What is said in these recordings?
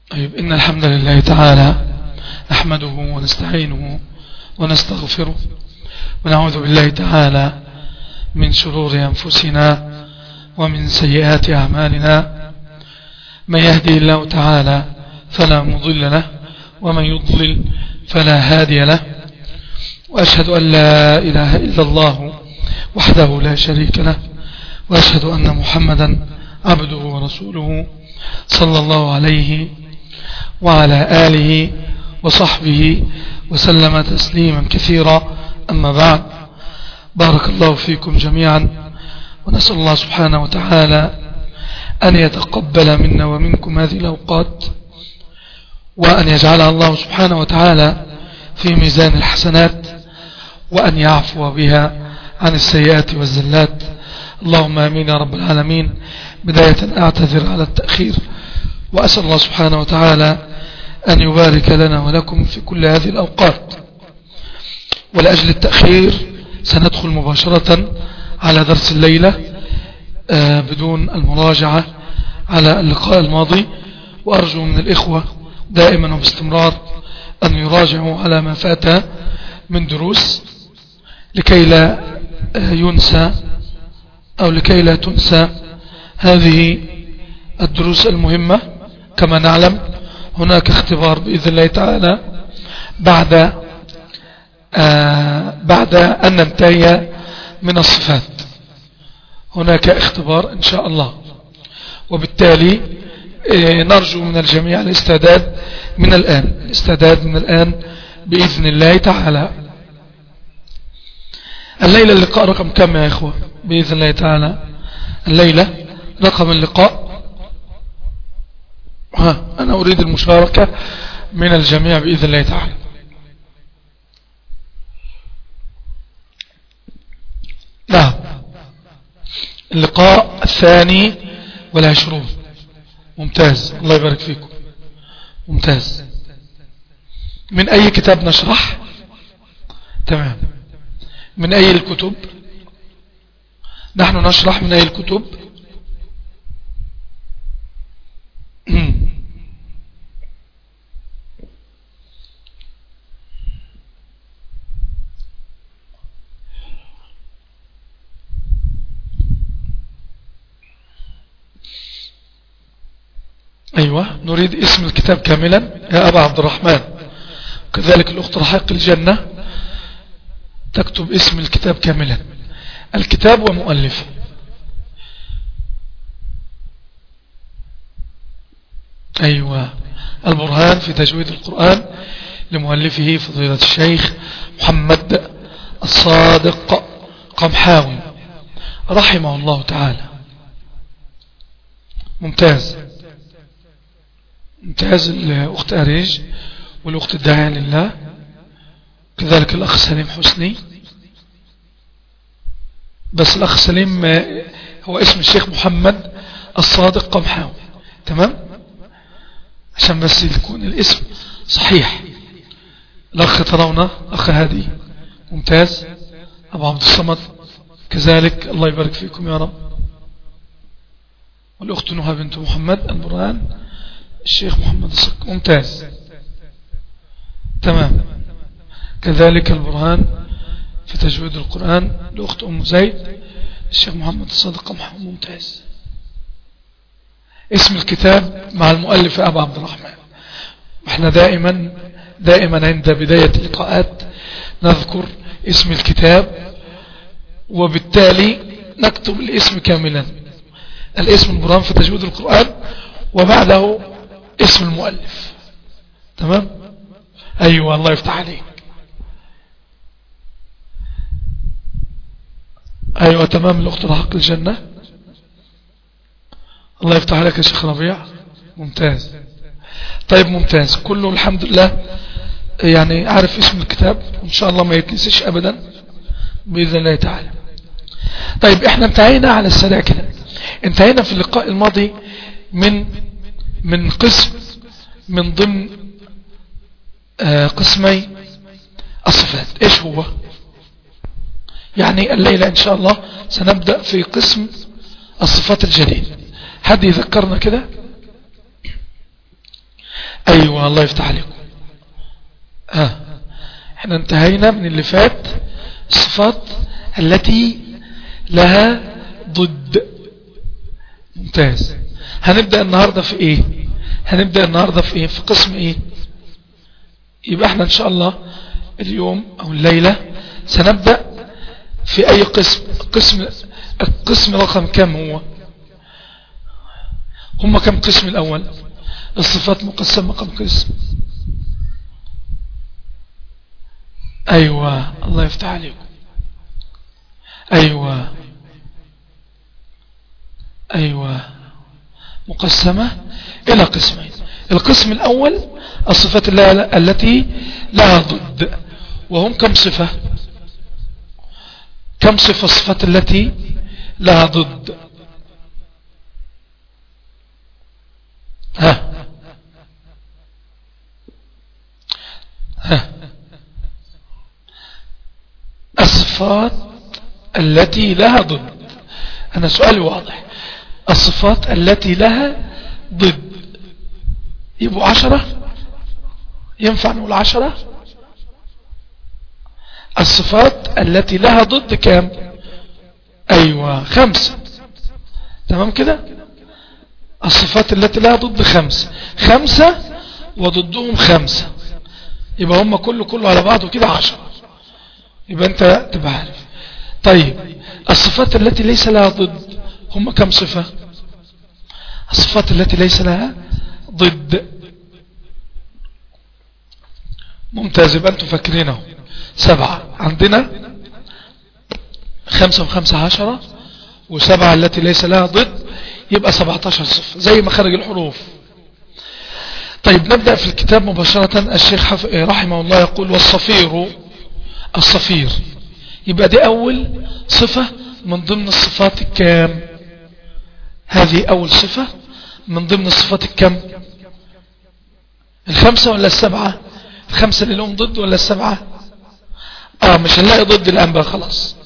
طيب، إن الحمد لله تعالى نحمده ونستعينه ونستغفره ونعوذ بالله تعالى من شرور أنفسنا ومن سيئات أعمالنا. من يهدي الله تعالى فلا مضل له ومن يضلل فلا هادي له، وأشهد أن لا إله إلا الله وحده لا شريك له، وأشهد أن محمدا عبده ورسوله صلى الله عليه وعلى آله وصحبه وسلم تسليما كثيرا. أما بعد، بارك الله فيكم جميعا، ونسأل الله سبحانه وتعالى أن يتقبل منا ومنكم هذه الأوقات، وأن يجعلها الله سبحانه وتعالى في ميزان الحسنات، وأن يعفو بها عن السيئات والزلات. اللهم آمين يا رب العالمين. بداية أعتذر على التأخير، وأسأل الله سبحانه وتعالى أن يبارك لنا ولكم في كل هذه الأوقات. ولأجل التأخير سندخل مباشرة على درس الليلة بدون المراجعة على اللقاء الماضي، وأرجو من الإخوة دائما وباستمرار أن يراجعوا على ما فات من دروس لكي لا ينسى أو لكي لا تنسى هذه الدروس المهمة. كما نعلم هناك اختبار بإذن الله تعالى بعد أن ننتهي من الصفات، هناك اختبار إن شاء الله، وبالتالي نرجو من الجميع الاستعداد من الآن بإذن الله تعالى. الليلة اللقاء رقم كم يا إخوة؟ بإذن الله تعالى الليلة رقم اللقاء، أنا أريد المشاركة من الجميع بإذن الله تعالى. نعم، اللقاء 22. ممتاز، الله يبارك فيكم. ممتاز. من أي كتاب نشرح؟ تمام. من أي الكتب؟ نحن نشرح من أي الكتب؟ أيوة، نريد اسم الكتاب كاملا يا أبا عبد الرحمن. كذلك الأخت رحيق الجنة تكتب اسم الكتاب كاملا، الكتاب ومؤلفه. أيوة، البرهان في تجويد القرآن لمؤلفه فضيلة الشيخ محمد الصادق قمحاوي رحمه الله تعالى. ممتاز. ممتاز. الأخت أريج والأخت الداعية لله، كذلك الأخ سليم حسني. بس الأخ سليم هو اسم الشيخ محمد الصادق قمحاوي، تمام، عشان بس يكون الاسم صحيح. الأخ ترونه أخ هادي. ممتاز. أبو عبد الصمد كذلك، الله يبارك فيكم يا رب. والأخت نهى بنت محمد البرهان الشيخ محمد الصدق. ممتاز. تمام. كذلك البرهان في تجويد القرآن لأخت أم زيد الشيخ محمد الصادق قمحاوي. ممتاز. اسم الكتاب مع المؤلف أبو عبد الرحمن. احنا دائما عند بداية اللقاءات نذكر اسم الكتاب، وبالتالي نكتب الاسم كاملا. الاسم البرهان في تجويد القرآن وبعده اسم المؤلف. تمام. أيوة، الله يفتح عليك. أيوة تمام. الأخت رحق الجنة، الله يفتح عليك يا شيخ ربيع. ممتاز. طيب ممتاز، كله الحمد لله يعني أعرف اسم الكتاب، وإن شاء الله ما يتنسيش أبدا بإذن الله تعالى. طيب احنا انتهينا على السريع كده، انتهينا في اللقاء الماضي من قسم من ضمن قسمي الصفات. ايش هو؟ يعني الليلة ان شاء الله سنبدأ في قسم الصفات الجديد. حد يذكرنا كده؟ أيوة الله يفتح عليكم. احنا انتهينا من اللي فات الصفات التي لها ضد. ممتاز. هنبدأ النهاردة في ايه؟ في قسم ايه؟ يبقى احنا ان شاء الله اليوم او الليلة سنبدأ في اي قسم. القسم رقم كم هو؟ هم كم قسم الاول؟ الصفات مقسمة كم قسم؟ ايوه الله يفتح عليكم. ايوه مقسمة الى قسمين. القسم الاول الصفات التي لها ضد، وهم كم صفة؟ الصفات التي لها ضد؟ الصفات التي لها ضد. أنا سؤالي واضح. الصفات التي لها ضد يبقوا 10؟ ينفع نقول 10؟ الصفات التي لها ضد كام؟ أيوة 5. تمام كده. الصفات التي لها ضد 5 وضدهم 5، يبقى هم كله على بعضه كده 10. يبقى انت تبقى عارف. طيب الصفات التي ليس لها ضد هم كم صفة؟ الصفات التي ليس لها ضد. ممتاز. يبقى انتوا فاكرينه 7 عندنا، 5 و5 10، و7 التي ليس لها ضد، يبقى 17 صفة زي مخارج الحروف. طيب نبدأ في الكتاب مباشرة. الشيخ رحمه الله يقول الصفير. يبقى دي أول صفة من ضمن الصفات الكام؟ هذه أول صفة من ضمن الصفات الكام؟ 5 ولا 7؟ 5 اللي لهم ضد ولا 7؟ مش هنلاقي ضد الآن بقى خلاص.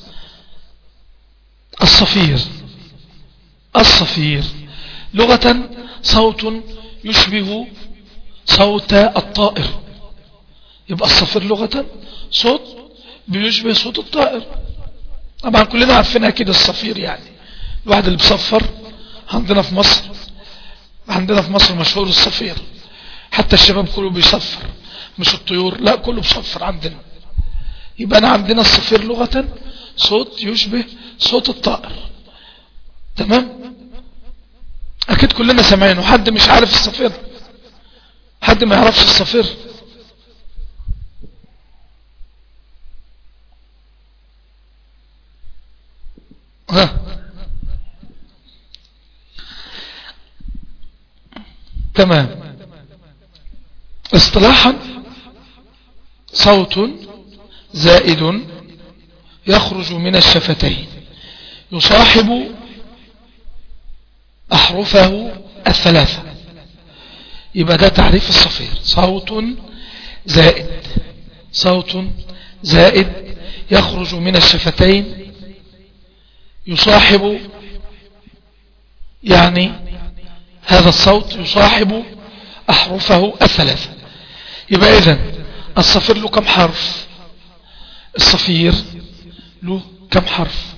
الصفير لغة صوت يشبه صوت الطائر. يبقى الصفير لغة صوت بيشبه صوت الطائر. طبعا كلنا عارفينها كده الصفير، يعني الواحد اللي بيصفر. عندنا في مصر مشهور الصفير، حتى الشباب كله بيصفر، مش الطيور، لا كله بيصفر عندنا. يبقى عندنا الصفير لغة صوت يشبه صوت الطائر. تمام. اكيد كلنا سمعينه. حد مش عارف الصفير؟ حد ما يعرفش الصفير؟ تمام. اصطلاحا صوت زائد يخرج من الشفتين يصاحب أحرفه الثلاثة. يبقى ده تعريف الصفير. صوت زائد يخرج من الشفتين يصاحب، يعني هذا الصوت يصاحب أحرفه الثلاثة. يبقى إذن الصفير له كم حرف؟ الصفير له كم حرف؟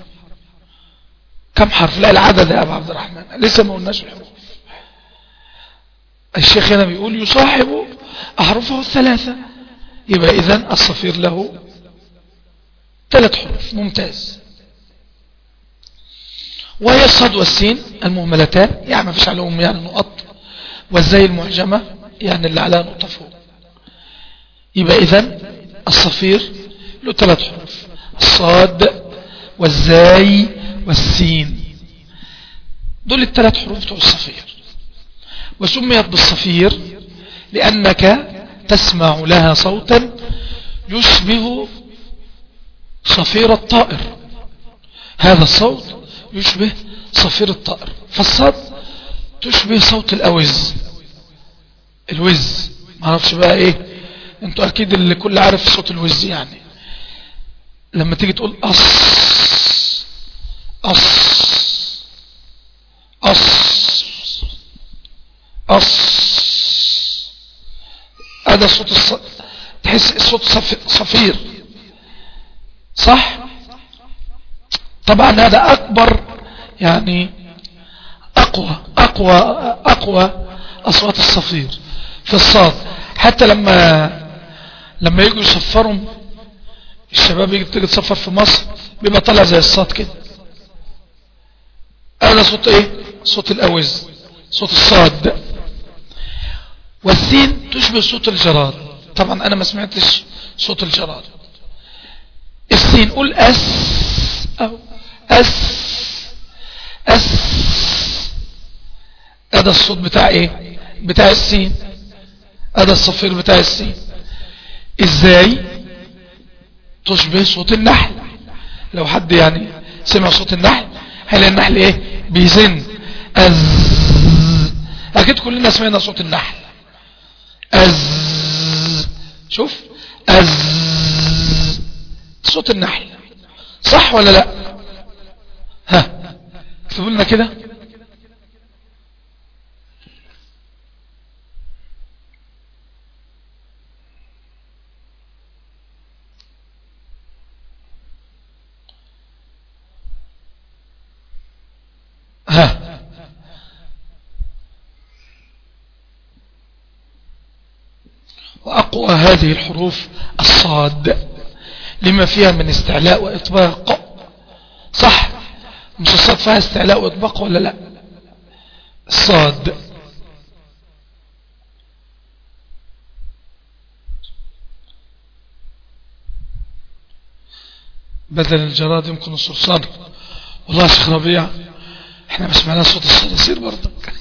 لا العدد يا أبو عبد الرحمن، لسه ما قلناش الحروف. الشيخ هنا بيقول يصاحب أحرفه الثلاثة. يبقى إذن الصفير له 3 حروف. ممتاز. وهي الصاد والسين المهملتان، يعني ما فيش عليهم يعني نقط، والزاي المعجمة يعني اللي عليها نقطة فوق. يبقى إذن الصفير له 3 حروف: الصاد والزاي والسين. دول ال3 حروف بتوع الصفير. وسميت بالصفير لأنك تسمع لها صوتا يشبه صفير الطائر. هذا الصوت يشبه صفير الطائر. فالصاد تشبه صوت الوز. معرفش بقى ايه، انتوا اكيد اللي كل عارف صوت الوز. يعني لما تيجي تقول هذا صوت تحس صوت صفير، صح؟ طبعا هذا اكبر يعني اقوى اصوات الصفير في الصاد. حتى لما يجوا يصفروا الشباب، يجي تيجي تصفر في مصر بيبقى طالع زي الصاد كده. هذا صوت ايه؟ صوت الاوز، صوت الصاد. والسين تشبه صوت الجراد. طبعا انا ما سمعتش صوت الجراد. السين قول اس او اس. هذا الصوت بتاع ايه؟ بتاع السين. هذا الصفير بتاع السين. ازاي؟ تشبه صوت النحل. لو حد يعني سمع صوت النحل هيلاقي النحل ايه؟ بيزن از. اكيد كلنا سمعنا صوت النحل از. شوف از، صوت النحل، صح ولا لا؟ ها اكتبوا لنا كده. ها وأقوى هذه الحروف الصاد لما فيها من استعلاء وإطباق، صح؟ مش الصاد فيها استعلاء وإطباق ولا لا؟ الصاد بدل الجراد يمكن الصرصار. والله يا شيخ ربيع احنا ما سمعناش صوت الصراصير برضك.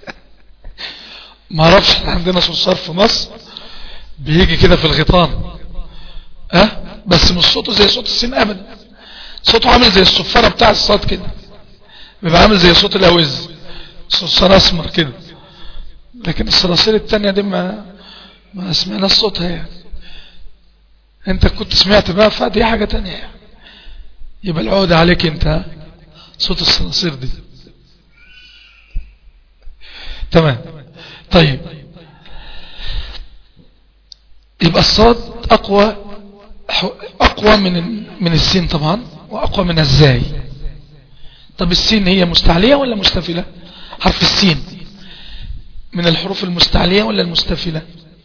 ما اعرفش، احنا عندنا صرصار في مصر بيجي كده في الغيطان، بس مش صوته زي صوت السين ابدا. صوته عامل زي الصفارة بتاع الصاد كده، بيبقى عامل زي صوت الاوز، صرصار اسمر كده. لكن الصراصير التانية دي ما سمعناش صوتها يعني. انت كنت سمعت بقى، فدي حاجة تانية يعني. يبقى العودة عليك انت صوت الصراصير دي. تمام. طيب يبقى الصاد اقوى من السين طبعا، واقوى من الزاي. طب السين هي مستعلية ولا مستفلة؟ حرف السين من الحروف المستعلية ولا المستفلة؟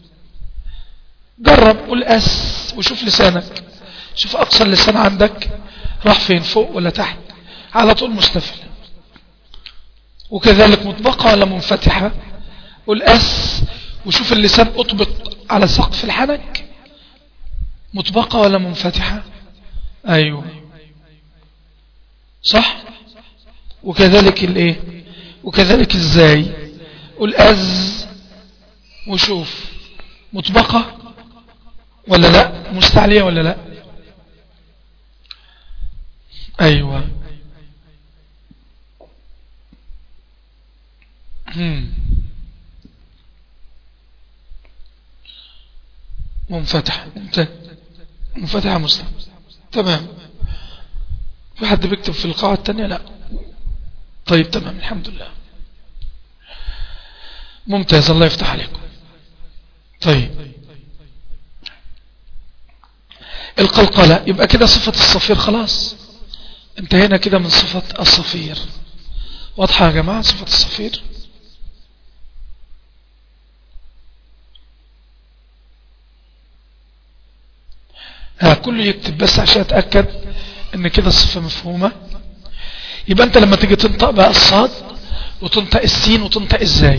جرب قول اس وشوف لسانك، شوف اقصى اللسان عندك راح فين، فوق ولا تحت؟ على طول مستفلة. وكذلك مطبقة ولا منفتحة؟ قول اس وشوف اللسان اطبق على سقف الحنك، مطبقة ولا منفتحة؟ ايوه صح. وكذلك الايه؟ وكذلك ازاي؟ قول از وشوف مطبقة ولا لا، مستعلية ولا لا؟ ايوه. منفتحة، منفتحة مسلم. تمام. في حد بيكتب في القاعة التانية؟ لا. طيب تمام الحمد لله، ممتاز، الله يفتح عليكم. طيب القلقلة يبقى كده صفة الصفير، خلاص انتهينا كده من صفة الصفير. واضحة يا جماعة صفة الصفير؟ كله يكتب بس عشان اتأكد ان كده الصفة مفهومة. يبقى انت لما تيجي تنطق بقى الصاد وتنطق السين وتنطق ازاي،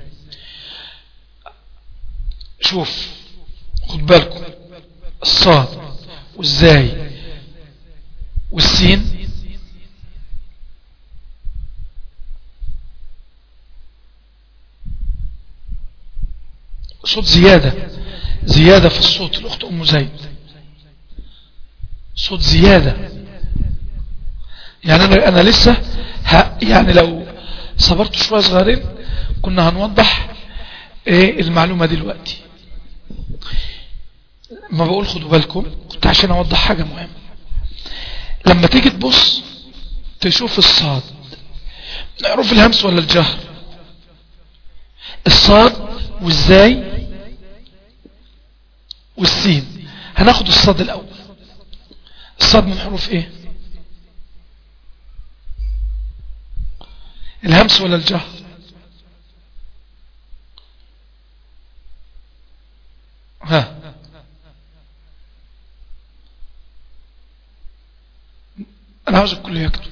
شوف خد بالكم، الصاد والزاي والسين صوت زيادة في الصوت. الأخت أم زيد صوت زيادة يعني. أنا لسه يعني لو صبرت شوية صغيرين كنا هنوضح ايه المعلومة دلوقتي. ما بقول خدوا بالكم كنت عشان اوضح حاجة مهمة. لما تيجي تبص تشوف الصاد، نعرف الهمس ولا الجهر؟ الصاد والزاي السين. هناخد الصاد الأول. الصاد من حروف ايه؟ الهمس ولا الجهر؟ ها، انا عاوز الكل يكتب.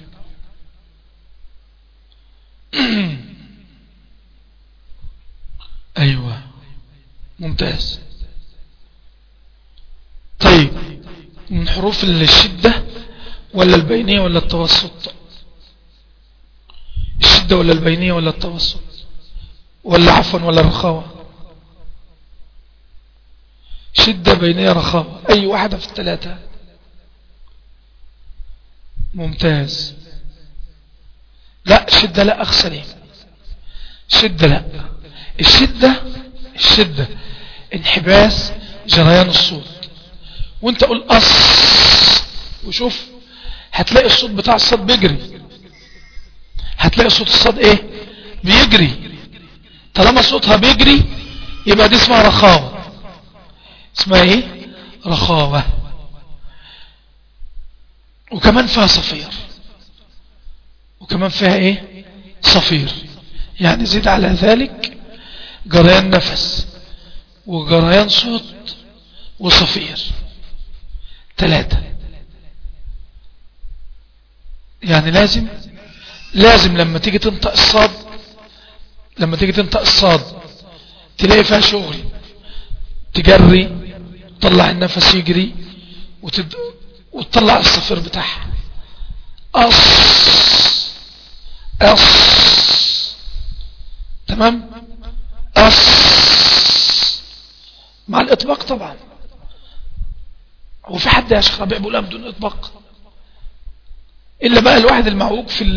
ايوه ممتاز. طيب من حروف الشدة ولا البينية ولا التوسط؟ الشدة ولا البينية ولا التوسط ولا عفوا ولا الرخاوة؟ شدة بينية رخاوة، اي واحدة في الثلاثة. ممتاز. لا شدة لا، اخ سليم. شدة لا. الشدة انحباس جريان الصوت، وانت قول وشوف هتلاقي الصوت بتاع الصاد بيجري. هتلاقي صوت الصاد ايه؟ بيجري. طالما صوتها بيجري يبقى دي اسمها رخاوة. اسمها ايه؟ رخاوة. وكمان فيها صفير، وكمان فيها ايه؟ صفير. يعني زيد على ذلك جريان نفس وجريان صوت وصفير، 3. يعني لازم لما تيجي تنطق الصاد تلاقي فيها شغل، تجري، تطلع النفس يجري، وتطلع الصفير بتاعها. تمام. مع الإطباق طبعا. هو في حد يا شيخ ربيع بيقولها بدون إطباق؟ إلا بقى الواحد المعوق في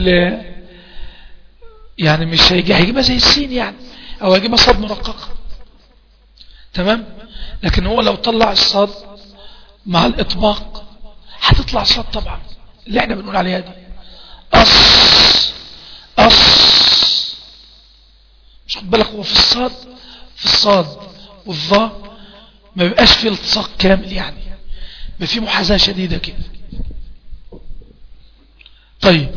يعني مش هيجيبها زي السين يعني، أو هيجيبها صاد مرققة. تمام. لكن هو لو طلع الصاد مع الإطباق هتطلع صاد طبعا، اللي احنا بنقول عليها دي. مش خد بالك، هو في الصاد والظا ما بيبقاش فيه التصاق كامل، يعني ما فيه محاذاة شديدة كده. طيب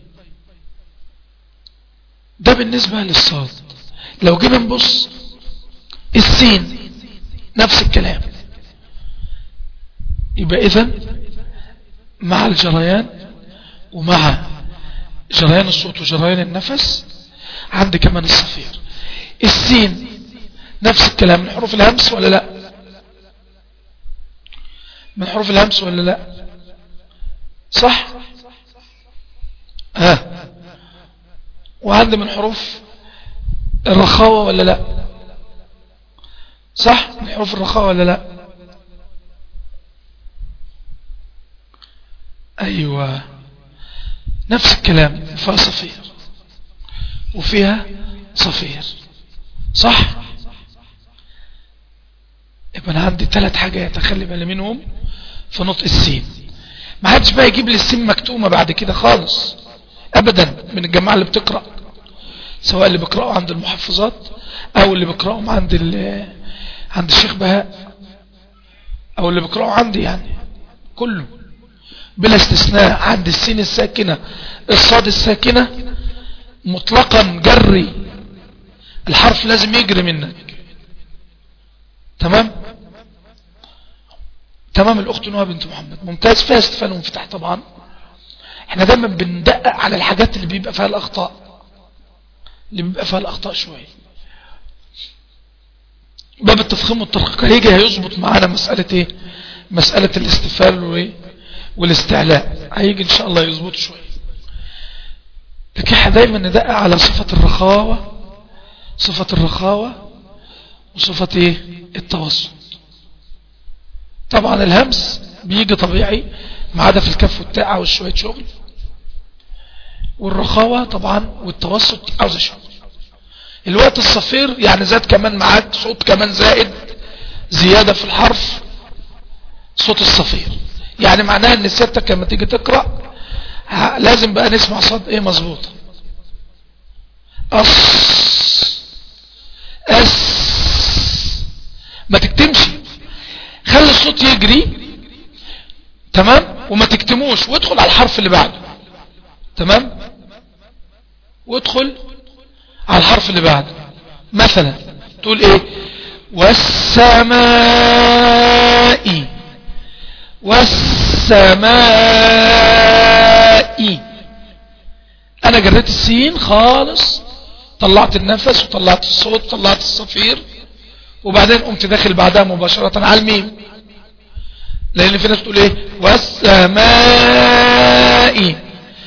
ده بالنسبة للصاد. لو جينا نبص السين نفس الكلام. يبقى إذن مع الجريان ومع جريان الصوت وجريان النفس عندي كمان الصفير. السين نفس الكلام، من حروف الهمس ولا لا؟ من حروف الهمس ولا لا؟ صح. وعندي من حروف الرخاوة ولا لا؟ صح، من حروف الرخاوة ولا لا؟ ايوه نفس الكلام، فيها صفير وفيها صفير. صح. يبقى انا عندي 3 حاجات اخلي بالي منهم في نطق السين. ما حدش بقى يجيب لي السين مكتومة بعد كده خالص ابدا من الجماعة اللي بتقرأ، سواء اللي بيقرأوا عند المحفظات او اللي بيقرأوا عند الشيخ بهاء، او اللي بيقرأوا عندي، يعني كله بلا استثناء. عند السين الساكنة الصاد الساكنة مطلقا جري، الحرف لازم يجري منك. تمام. الأخت نوها بنت محمد ممتاز، فيها استفهام وانفتاح طبعا. احنا دايما بندقق على الحاجات اللي بيبقى فيها الأخطاء شوية. باب التفخيم والترقيق هيظبط معانا مسألة ايه؟ مسألة الاستفهام والاستعلاء هيجي ان شاء الله يظبط شوية. لكن احنا دايما ندقق على صفة الرخاوة وصفة ايه؟ التوسط. طبعا الهمس بيجي طبيعي ما عدا في الكف والتاء عاوز شوية شغل، والرخاوة طبعا والتوسط عاوز شغل. الوقت الصفير يعني زاد كمان معاك صوت كمان زائد زيادة في الحرف، صوت الصفير. يعني معناها ان سيادتك لما تيجي تقرأ لازم بقى نسمع صوت ايه مظبوطة. ما تكتمش، خلي الصوت يجري تمام وما تكتموش، وادخل على الحرف اللي بعده. تمام، وادخل على الحرف اللي بعده. مثلا تقول ايه؟ والسماء، والسماء. انا جريت السين خالص، طلعت النفس وطلعت الصوت وطلعت الصفير، وبعدين قمت داخل بعدها مباشرة على الميم. لان في ناس تقول ايه؟ والسماء،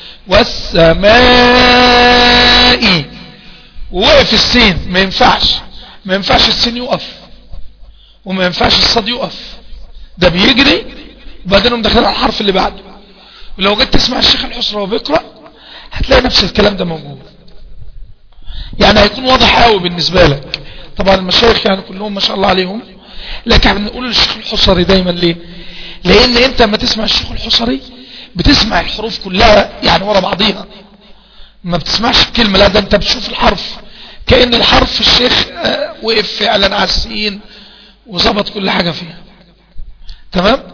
والسماء، ووقف السين. ما ينفعش، ما ينفعش السين يقف، وما ينفعش الصاد يقف، ده بيجري وبعدين قمت داخل على الحرف اللي بعده. ولو جيت تسمع الشيخ الحسري وهو بيقرأ هتلاقي نفس الكلام ده موجود، يعني هيكون واضح قوي بالنسبة لك. طبعا المشايخ يعني كلهم ما شاء الله عليهم، لكن بنقول للشيخ الحسري دايما ليه؟ لان انت لما تسمع الشيخ الحسري بتسمع الحروف كلها يعني ورا بعضيها، ما بتسمعش الكلمة، لا ده انت بتشوف الحرف كأن الحرف الشيخ وقف فعلا على السين وظبط كل حاجة فيها. تمام،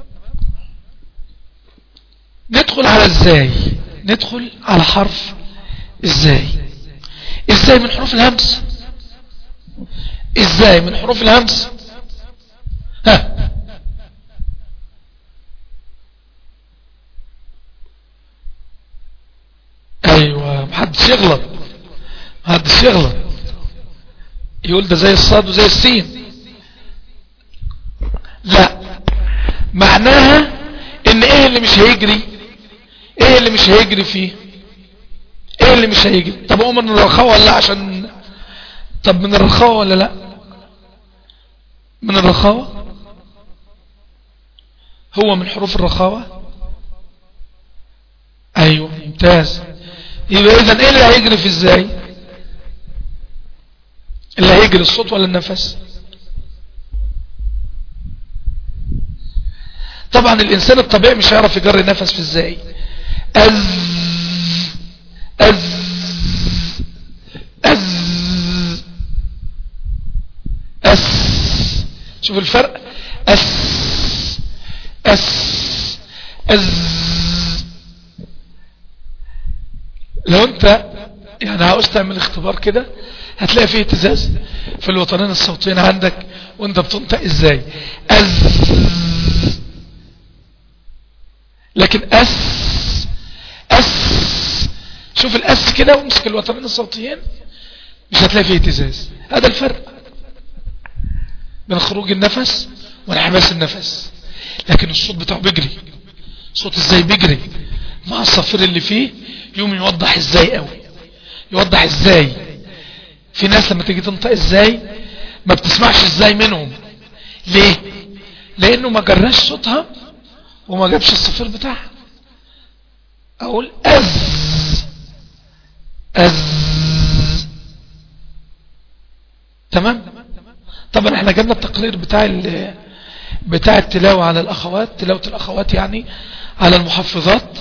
ندخل على ازاي؟ ندخل على حرف ازاي. ازاي من حروف الهمس؟ ازاي من حروف الهمس؟ ها، ايوه، محدش يغلط، محدش يغلط يقول ده زي الصاد وزي السين. لا، معناها ان ايه اللي مش هيجري؟ ايه اللي مش هيجري فيه؟ ايه اللي مش هيجري؟ طب هو من الرخاوة ولا عشان؟ طب من الرخاوة ولا لا؟ من الرخاوة، هو من حروف الرخاوة. ايوه ممتاز. يبقى اذا ايه اللي هيجري في ازاي؟ اللي هيجري الصوت ولا النفس؟ طبعا الانسان الطبيعي مش هيعرف يجري نفس في ازاي. از از از اس، شوف الفرق، اس اس از. لو انت يعني عاوز تعمل اختبار كده هتلاقي فيه اهتزاز في الوترين الصوتيين عندك وانت بتنطق ازاي. از، لكن اس اس، شوف الاس كده وامسك الوترين الصوتيين مش هتلاقي فيه اهتزاز. هذا الفرق بين خروج النفس وانحباس النفس. لكن الصوت بتاعه بيجري، صوت ازاي بيجري مع الصفير اللي فيه، يوم يوضح ازاي قوي، يوضح ازاي. في ناس لما تيجي تنطق ازاي ما بتسمعش ازاي منهم. ليه؟ لانه ما جراش صوتها وما جابش الصفير بتاعها. اقول از از. تمام. طبعا احنا جبنا التقرير بتاع التلاوة على الاخوات، تلاوة الاخوات يعني على المحفظات.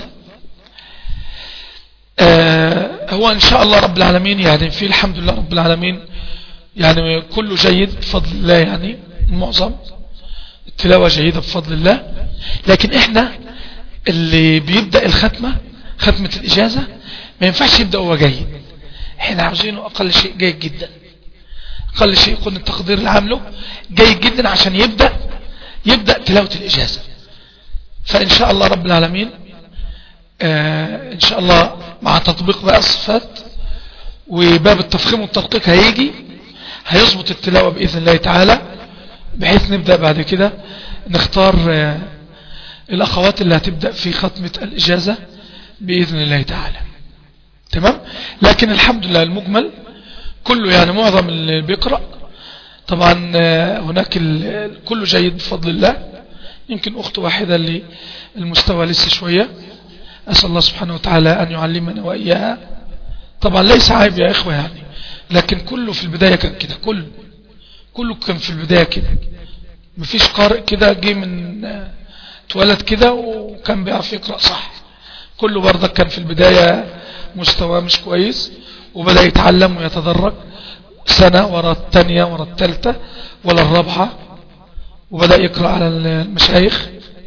هو ان شاء الله رب العالمين يعني في الحمد لله رب العالمين يعني كله جيد بفضل الله، يعني معظم التلاوة جيدة بفضل الله. لكن احنا اللي بيبدأ الختمة، ختمة الإجازة، ما ينفعش يبدأ هو جيد. احنا عاوزينه أقل شيء جيد جدا، أقل شيء يكون التقدير اللي عامله جيد جدا عشان يبدأ تلاوة الإجازة. فإن شاء الله رب العالمين إن شاء الله مع تطبيق بقى الصفات وباب التفخيم والتدقيق هيظبط التلاوة بإذن الله تعالى، بحيث نبدأ بعد كده نختار الأخوات اللي هتبدأ في ختمة الإجازة بإذن الله تعالى. تمام. لكن الحمد لله المجمل كله يعني معظم اللي بيقرأ طبعا هناك كله جيد بفضل الله. يمكن أخت واحدة اللي المستوى لسه شوية، أسأل الله سبحانه وتعالى أن يعلمنا وإياها. طبعا ليس عيب يا إخوة يعني، لكن كله في البداية كان كده، كله كان في البداية كده. مفيش قارئ كده جه من اتولد كده وكان بيعرف يقرأ صح. كله برضك كان في البداية مستوى مش كويس، وبدأ يتعلم ويتدرج سنة ورا الثانية ورا الثالثة ولا الرابعة وبدأ يقرأ على المشايخ،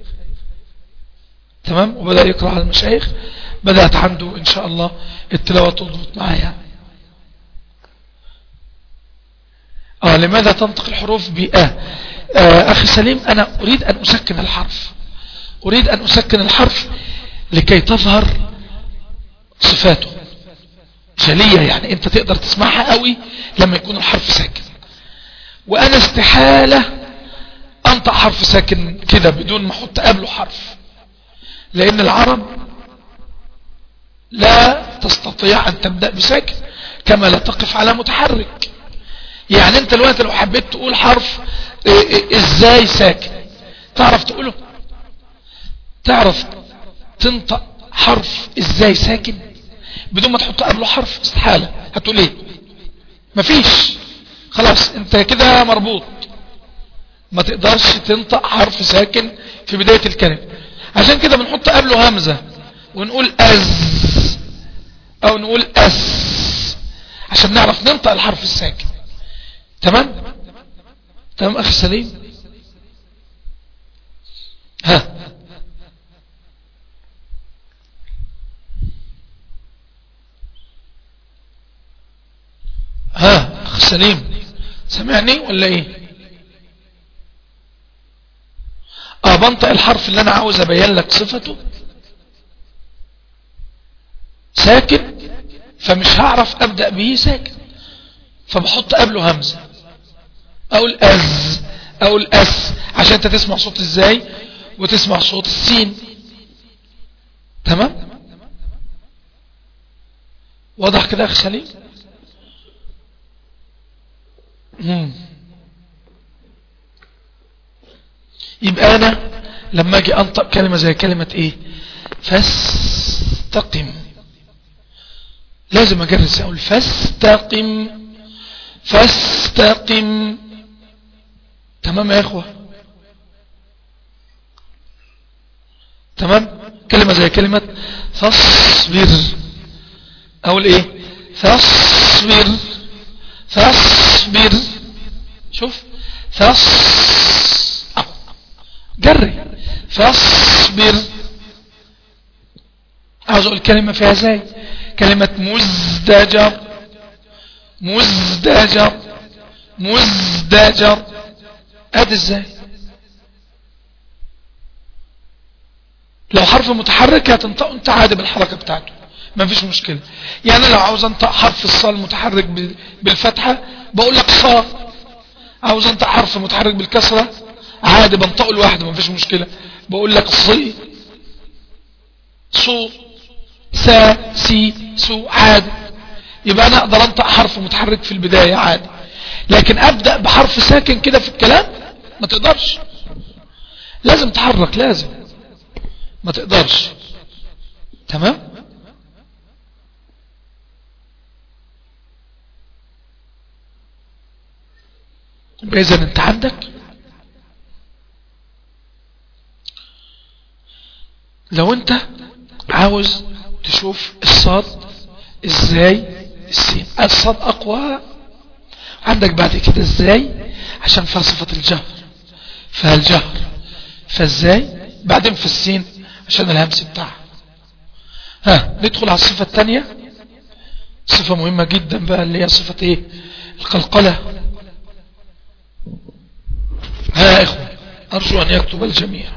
تمام، وبدأ يقرأ على المشايخ، بدأت عنده إن شاء الله التلاوة تضبط معايا. لماذا تنطق الحروف أخي سليم، أنا أريد أن أسكن الحرف، أريد أن أسكن الحرف لكي تظهر صفاته جلية، يعني أنت تقدر تسمعها قوي لما يكون الحرف ساكن. وأنا استحالة أنطق حرف ساكن كده بدون ما أحط قبله حرف، لأن العرب لا تستطيع أن تبدأ بساكن كما لا تقف على متحرك. يعني أنت الوقت لو حبيت تقول حرف إزاي ساكن، تعرف تقوله؟ تعرف تنطق حرف إزاي ساكن بدون ما تحط قبله حرف؟ استحالة. هتقول إيه؟ مفيش، خلاص أنت كده مربوط، ما تقدرش تنطق حرف ساكن في بداية الكلمة. عشان كده بنحط قبله همزة ونقول أز أو نقول أس عشان نعرف ننطق الحرف الساكن. تمام تمام أخي سليم. أخي سليم سمعني ولا إيه؟ بنطق الحرف اللي أنا عاوز أبين لك صفته ساكن، فمش هعرف أبدأ به ساكن، فبحط قبله همزة، أقول أز أقول أس عشان أنت تسمع صوت إزاي وتسمع صوت السين. تمام، واضح كده أخي سليم؟ يبقى أنا لما أجي أنطق كلمة زي كلمة إيه؟ فاستقم، لازم أجرس أقول فاستقم فاستقم. تمام يا إخوة؟ تمام. كلمة زي كلمة فاصبر، أقول إيه؟ فاصبر فاصبر. شوف جري فاصبر. عاوز اقول كلمة فيها زي كلمة مزدجر مزدجر مزدجر، ادي ازاي؟ لو حرف متحرك هتنطق انت عادي بالحركة بتاعته، ما فيش مشكلة. يعني لو عاوز انطق حرف الصاد متحرك بالفتحة بقول لك صا، عاوز انطق حرف متحرك بالكسرة عادي بنطقه لوحده ما فيش مشكلة، بقول لك صي صو سا سي سو عادي. يبقى انا اقدر انطق حرف متحرك في البداية عادي، لكن ابدأ بحرف ساكن كده في الكلام ما تقدرش، لازم تحرك، لازم، ما تقدرش. تمام. إذا انت عندك لو انت عاوز تشوف الصاد ازاي السين، الصاد اقوى عندك، بعد كده ازاي عشان فيها صفة الجهر، فيها الجهر، فازاي بعدين في السين عشان الهمس بتاعها. ندخل على الصفة الثانية، صفة مهمة جدا بقى اللي هي صفة ايه؟ القلقلة. يا اخوة ارجو ان يكتب الجميع.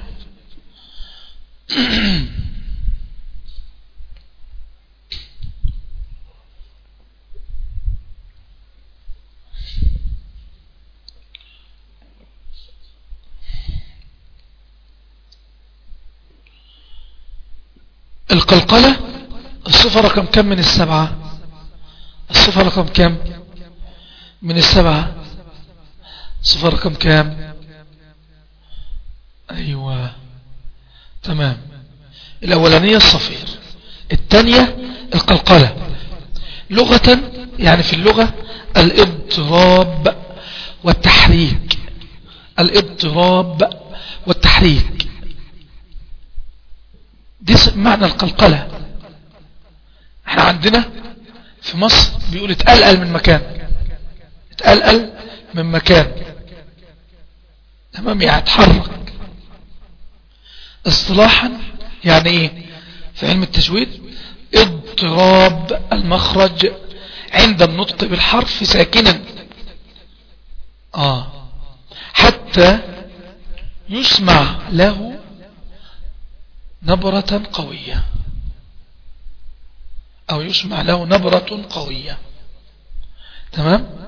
القلقلة الصفة رقم كم من السبعة؟ الصفة رقم كم من السبعة؟ صفة رقم كم؟ ايوه تمام. الاولانية الصفير، الثانية القلقلة. لغة يعني في اللغة الاضطراب والتحريك، الاضطراب والتحريك دي معنى القلقلة. احنا عندنا في مصر بيقول اتقلقل من مكان، اتقلقل من مكان، تمام، يعني اتحرك. اصطلاحا يعني ايه في علم التجويد؟ اضطراب المخرج عند النطق بالحرف ساكنا حتى يسمع له نبرة قوية، أو يسمع له نبرة قوية. تمام.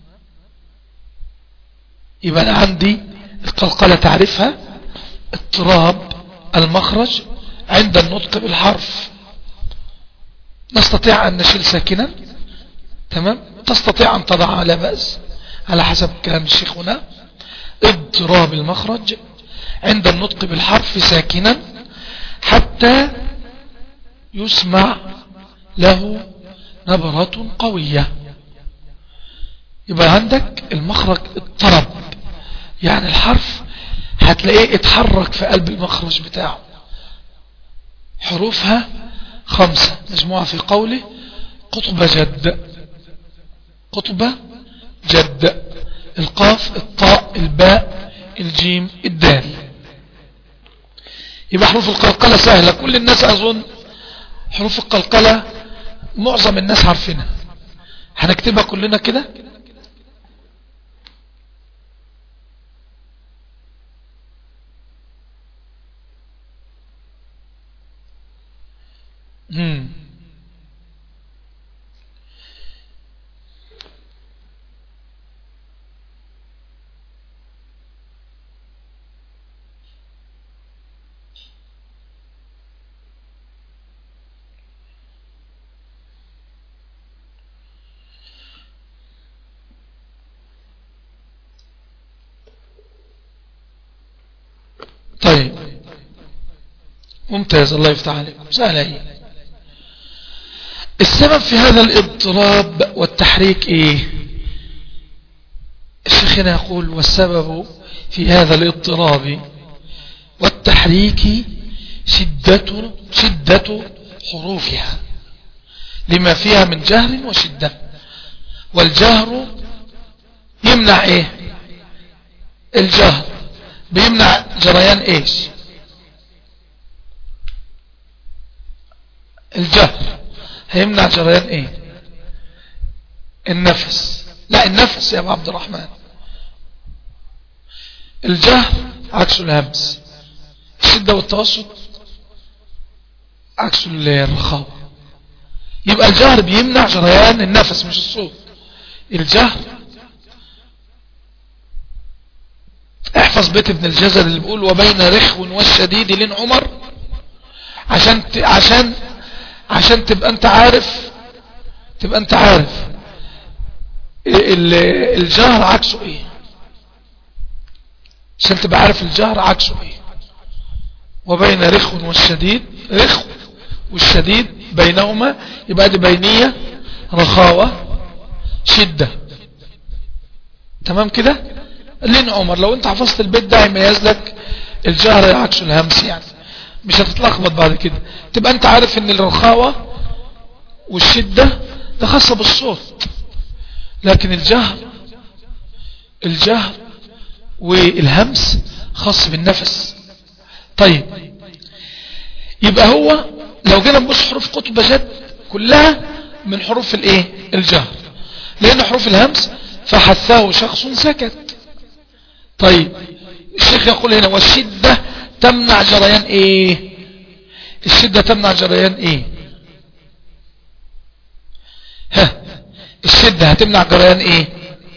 يبقى أنا عندي القلقلة تعرفها اضطراب المخرج عند النطق بالحرف. نستطيع أن نشيل ساكنا، تمام، تستطيع أن تضع على بأس على حسب كلام الشيخ هنا. اضطراب المخرج عند النطق بالحرف ساكنا حتى يسمع له نبرة قوية. يبقى عندك المخرج اضطرب، يعني الحرف هتلاقيه اتحرك في قلب المخرج بتاعه. حروفها 5 مجموعة في قوله قطب جد، قطب جد، القاف، الطاء، الباء، الجيم، الدال. يبقى حروف القلقلة سهلة، كل الناس أظن حروف القلقلة معظم الناس عارفينها. هنكتبها كلنا كده. طيب ممتاز، الله يفتح عليكم، سهل هي. السبب في هذا الاضطراب والتحريك ايه؟ الشيخ هنا يقول والسبب في هذا الاضطراب والتحريك شدة حروفها لما فيها من جهر وشدة. والجهر يمنع ايه؟ الجهر بيمنع جريان ايش؟ الجهر هيمنع جريان ايه؟ النفس. لا، النفس يا ابو عبد الرحمن. الجهر عكس الهمس، الشدة والتوسط عكس الرخاوة. يبقى الجهر بيمنع جريان النفس مش الصوت. الجهر، احفظ بيت ابن الجزر اللي بيقول وبين رخو والشديد لين عمر، عشان تبقى انت عارف الجهر عكسه ايه، عشان تبقى عارف الجهر عكسه ايه. وبين رخو والشديد، رخو والشديد بينهما يبقى دي بينية، رخاوة، شدة. تمام كده. لين عمر لو انت حفظت البيت ده يميز لك الجهر عكس الهمس، يعني مش هتتلخبط بعد كده. تبقى انت عارف ان الرخاوة والشدة ده خاصة بالصوت، لكن الجهر والهمس خاص بالنفس. طيب يبقى هو لو جينا نبص حروف قطب جد كلها من حروف الايه؟ الجهر، لان حروف الهمس فحثاه شخص سكت. طيب الشيخ يقول هنا والشدة تمنع جريان ايه؟ الشدة تمنع جريان ايه؟ الشدة هتمنع جريان ايه؟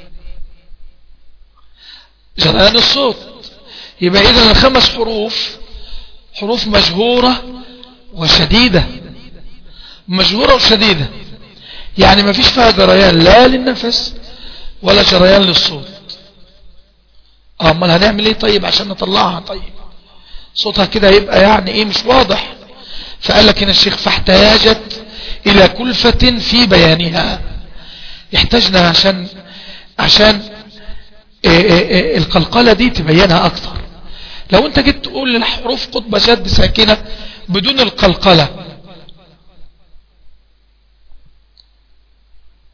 جريان الصوت. يبقى اذا الخمس حروف مجهورة وشديدة، مجهورة وشديدة، يعني ما فيش فيها جريان لا للنفس ولا جريان للصوت. امال هنعمل ايه طيب عشان نطلعها؟ طيب صوتها كده يبقى يعني ايه مش واضح. فقال لك هنا الشيخ فاحتاجت الى كلفة في بيانها. احتاجنا عشان القلقلة دي تبينها اكتر. لو انت جيت تقول الحروف قطب جد ساكنة بدون القلقلة،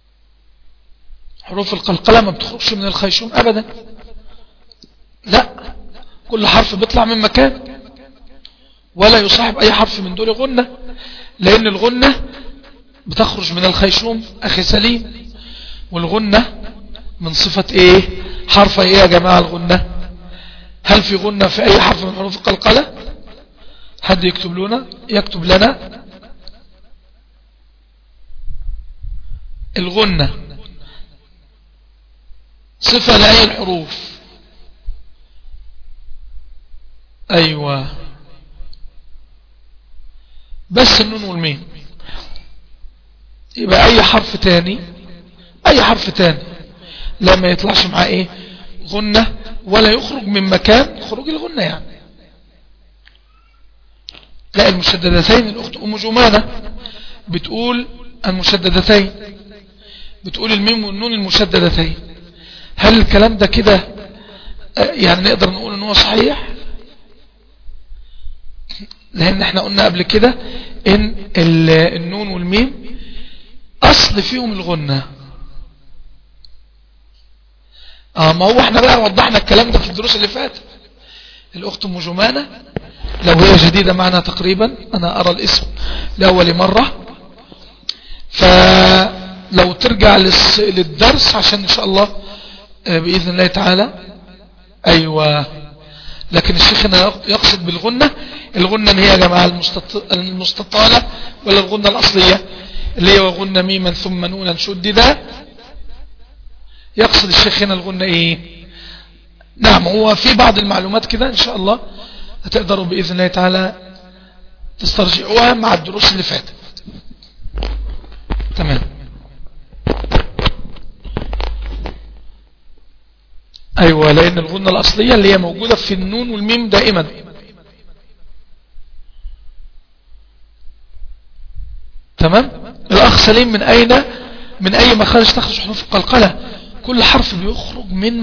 حروف القلقلة ما بتخرجش من الخيشوم ابدا، لا كل حرف بيطلع من مكان، ولا يصاحب أي حرف من دول غنة، لأن الغنة بتخرج من الخيشوم أخي سليم، والغنة من صفة إيه؟ حرف إيه يا جماعة الغنة؟ هل في غنة في أي حرف من حروف القلقلة؟ حد يكتب لنا الغنة صفة لأي الحروف؟ أيوة، بس النون والميم. يبقى أي حرف تاني لما يطلعش معاه إيه؟ غنة، ولا يخرج من مكان خروج الغنة يعني. لا، المشددتين الأخت أم جمانة بتقول المشددتين، بتقول الميم والنون المشددتين. هل الكلام ده كده يعني نقدر نقول ان هو صحيح؟ لان احنا قلنا قبل كده ان النون والميم اصل فيهم الغنة. ما هو احنا بقى وضحنا الكلام ده في الدروس اللي فاتت. الاخت ام جمانة لو هي جديدة معنا تقريبا، انا ارى الاسم لاول مرة، فلو ترجع للدرس عشان ان شاء الله بإذن الله تعالى. أيوة، لكن الشيخ هنا يقصد بالغنة الغنة اللي هي يا جماعة المستطالة، ولا الغنة الأصلية اللي هي غنة ميما ثم نونا شددا؟ يقصد الشيخ هنا الغنة إيه؟ نعم، هو في بعض المعلومات كده إن شاء الله هتقدروا بإذن الله تعالى تسترجعوها مع الدروس اللي فاتت. تمام. أيوة، لأن الغنة الأصلية اللي هي موجودة في النون والميم دائما. تمام. الأخ سليم من أي مخارج تخرج حروف القلقلة؟ كل حرف بيخرج من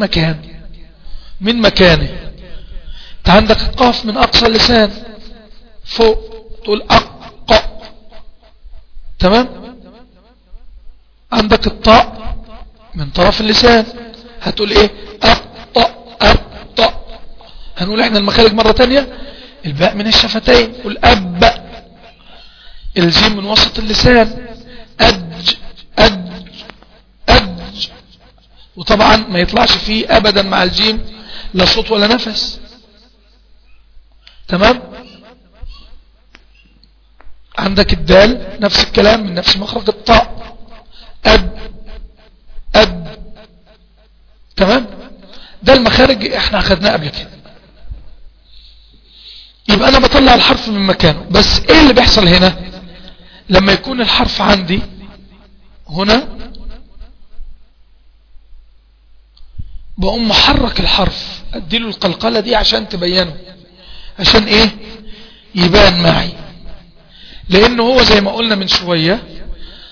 مكانه. انت عندك القاف من أقصى اللسان فوق، تقول أق. تمام. عندك الطاء من طرف اللسان، هتقول ايه؟ أط. هنقول احنا المخارج مرة تانية. الباء من الشفتين، قل أب. الجيم من وسط اللسان، أج. وطبعا ما يطلعش فيه أبدا مع الجيم لا صوت ولا نفس. تمام. عندك الدال نفس الكلام من نفس مخرج الطاء، أد. تمام. ده المخارج احنا اخذناه قبل كده. يبقى انا بطلع الحرف من مكانه، بس ايه اللي بيحصل هنا لما يكون الحرف عندي هنا؟ بقوم محرك الحرف، اديله القلقلة دي عشان تبينه، عشان ايه؟ يبان معي. لانه هو زي ما قلنا من شوية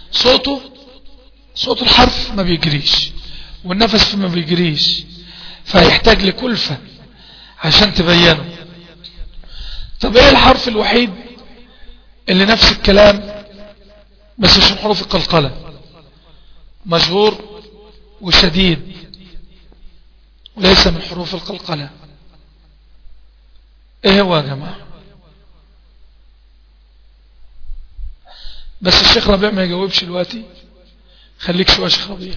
صوت الحرف ما بيجريش، والنفس فيه ما بيجريش، فيحتاج لكلفة عشان تبينه. طب ايه الحرف الوحيد اللي نفس الكلام بس مش من حروف القلقلة؟ مجهور وشديد وليس من حروف القلقلة. ايه هو يا جماعة؟ بس الشيخ ربيع ما يجاوبش دلوقتي، خليك شوية شيخ ربيع.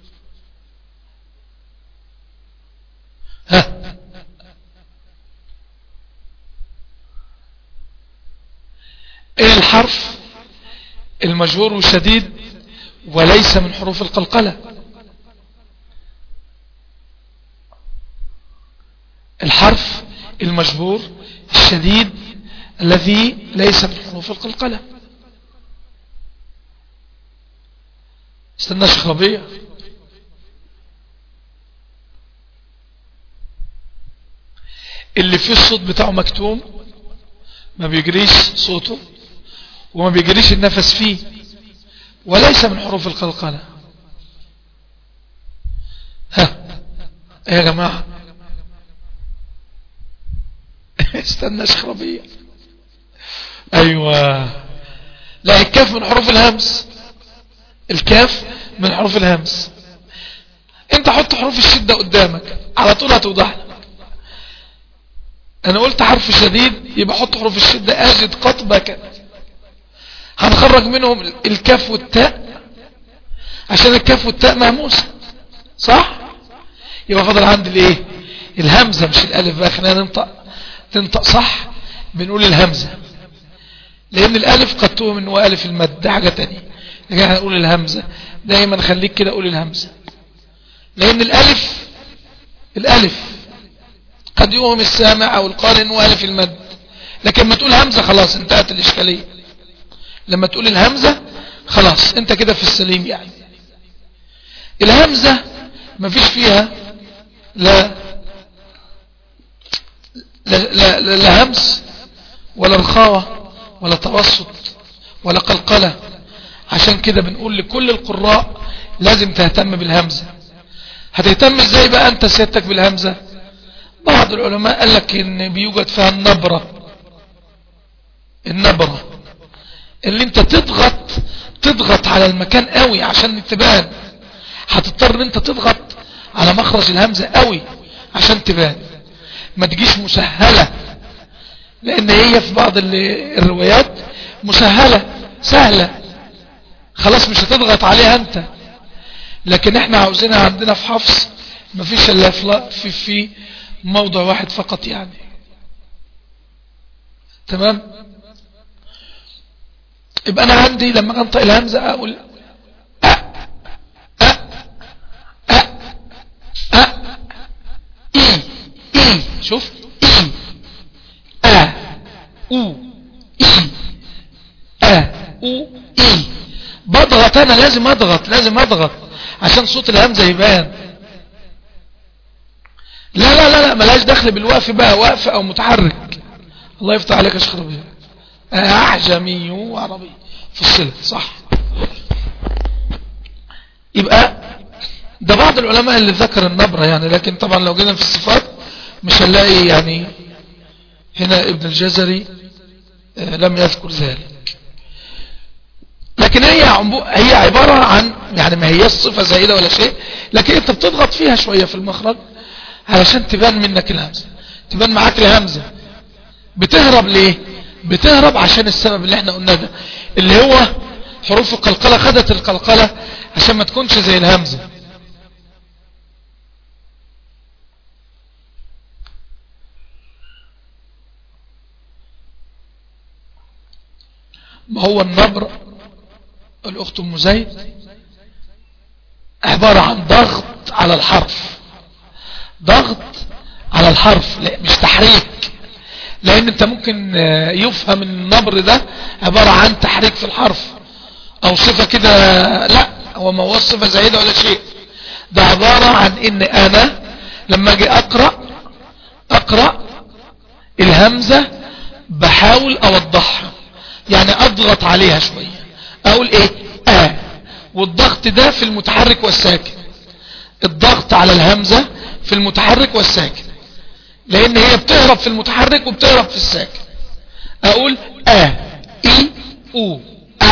ها، ايه الحرف المجهور والشديد وليس من حروف القلقلة؟ الحرف المجهور الشديد الذي ليس من حروف القلقلة. استنى شيخ ربيع. اللي فيه الصوت بتاعه مكتوم، ما بيجريش صوته وما بيجريش النفس فيه، وليس من حروف القلقلة. ها يا جماعة، استنى شيخ ربيع. ايوه، لا، الكاف من حروف الهمس. الكاف من حروف الهمس. انت حط حروف الشدة قدامك على طول هتوضح لك. انا قلت حرف شديد يبقى حط حروف الشدة اجد قطبك، هنخرج منهم الكاف والتاء عشان الكاف والتاء مهموسة صح؟ يبقى فضل عندي الايه؟ الهمزة مش الالف بقى. خلينا تنطق صح، بنقول الهمزة لان الالف قد توهم انه الف المد، ده حاجة تانية. لكن هنقول الهمزة دايما، خليك كده قول الهمزة، لان الالف قد يوهم السامع او القارئ انه الف المد، لكن ما تقول همزة خلاص انتهت الاشكالية. لما تقول الهمزة خلاص انت كده في السليم. يعني الهمزة ما فيش فيها لا همس ولا رخاوة ولا توسط ولا قلقلة. عشان كده بنقول لكل القراء لازم تهتم بالهمزة. هتهتم ازاي بقى انت سيادتك بالهمزة؟ بعض العلماء قال لك ان بيوجد فيها النبرة اللي انت تضغط على المكان قوي عشان تبان. هتضطر ان انت تضغط على مخرج الهمزة قوي عشان تبان، ما تجيش مسهلة، لان هي في بعض الروايات مسهلة سهلة خلاص مش هتضغط عليها انت. لكن احنا عاوزينها عندنا في حفص مفيش الا في موضع واحد فقط يعني. تمام؟ يبقى انا عندي لما انطق الهمزة اقول اي، شوف اي او اي، بضغط انا، لازم اضغط عشان صوت الهمزة يبان. لا ملاش دخل بالوقف بقى، وقف او متحرك. الله يفتح عليك يا شيخ ربيع، اعجمي وعربي في الصلة صح. يبقى ده بعض العلماء اللي ذكر النبرة يعني، لكن طبعا لو جينا في الصفات مش هنلاقي يعني. هنا ابن الجزري لم يذكر ذلك. لكن هي عبارة عن يعني ما هي الصفة زائدة ولا شيء، لكن انت بتضغط فيها شوية في المخرج علشان تبان منك الهمزة، تبان معاك الهمزة. بتهرب ليه؟ بتهرب عشان السبب اللي احنا قلنا ده، اللي هو حروف القلقلة خدت القلقلة عشان ما تكونش زي الهمزة. ما هو النبر الأخت أم زيد عبارة عن ضغط على الحرف، لا مش تحريك. لأن أنت ممكن يفهم النبر ده عبارة عن تحريك في الحرف أو صفة كده، لا هو ما هو صفة زائدة ولا شيء. ده عبارة عن إن أنا لما أجي أقرأ الهمزة بحاول أوضحها، يعني أضغط عليها شوية، أقول إيه والضغط ده في المتحرك والساكن، الضغط على الهمزة في المتحرك والساكن، لأن هي بتهرب في المتحرك وبتهرب في الساكن. أقول إي أو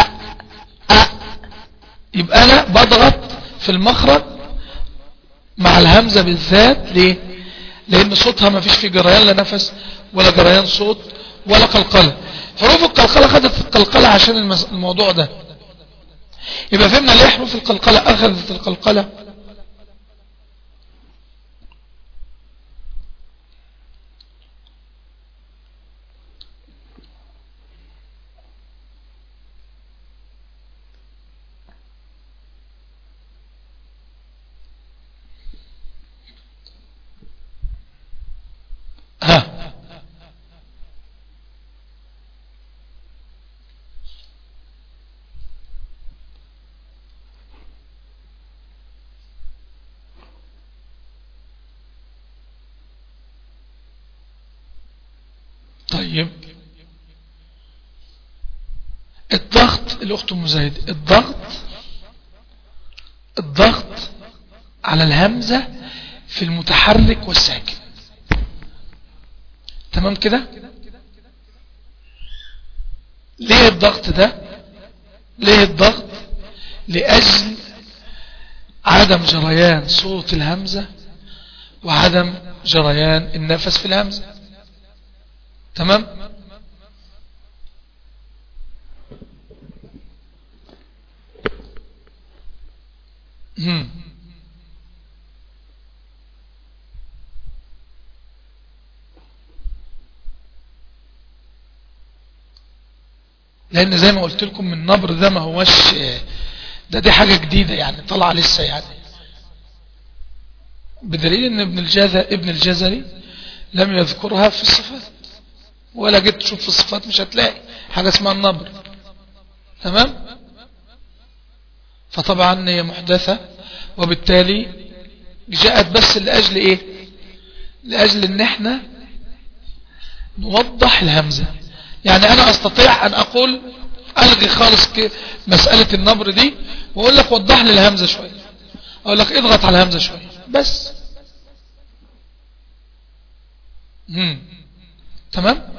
يبقى أنا بضغط في المخرج مع الهمزة بالذات. ليه؟ لأن صوتها ما فيش فيه جريان لا نفس ولا جريان صوت ولا قلقلة. حروف القلقلة خدت القلقلة عشان الموضوع ده. يبقى فهمنا ليه حروف القلقلة أخذت القلقلة. طيب الضغط الأخت أم زيد، الضغط على الهمزة في المتحرك والساكن. تمام كده؟ ليه الضغط ده؟ ليه الضغط؟ لأجل عدم جريان صوت الهمزة وعدم جريان النفس في الهمزة. تمام. لان زي ما قلت لكم من النبر ده ما هوش دي حاجة جديدة يعني طلع لسه يعني، بدليل ان ابن الجزري لم يذكرها في الصفات، ولا جيت تشوف في الصفات مش هتلاقي حاجة اسمها النبر. تمام. فطبعا هي محدثة، وبالتالي جاءت بس لأجل ايه؟ لأجل ان احنا نوضح الهمزة. يعني انا استطيع ان اقول الغي خالص مسألة النبر دي واقول لك وضح لي الهمزة شوية، اقول لك اضغط على الهمزة شوية بس. تمام.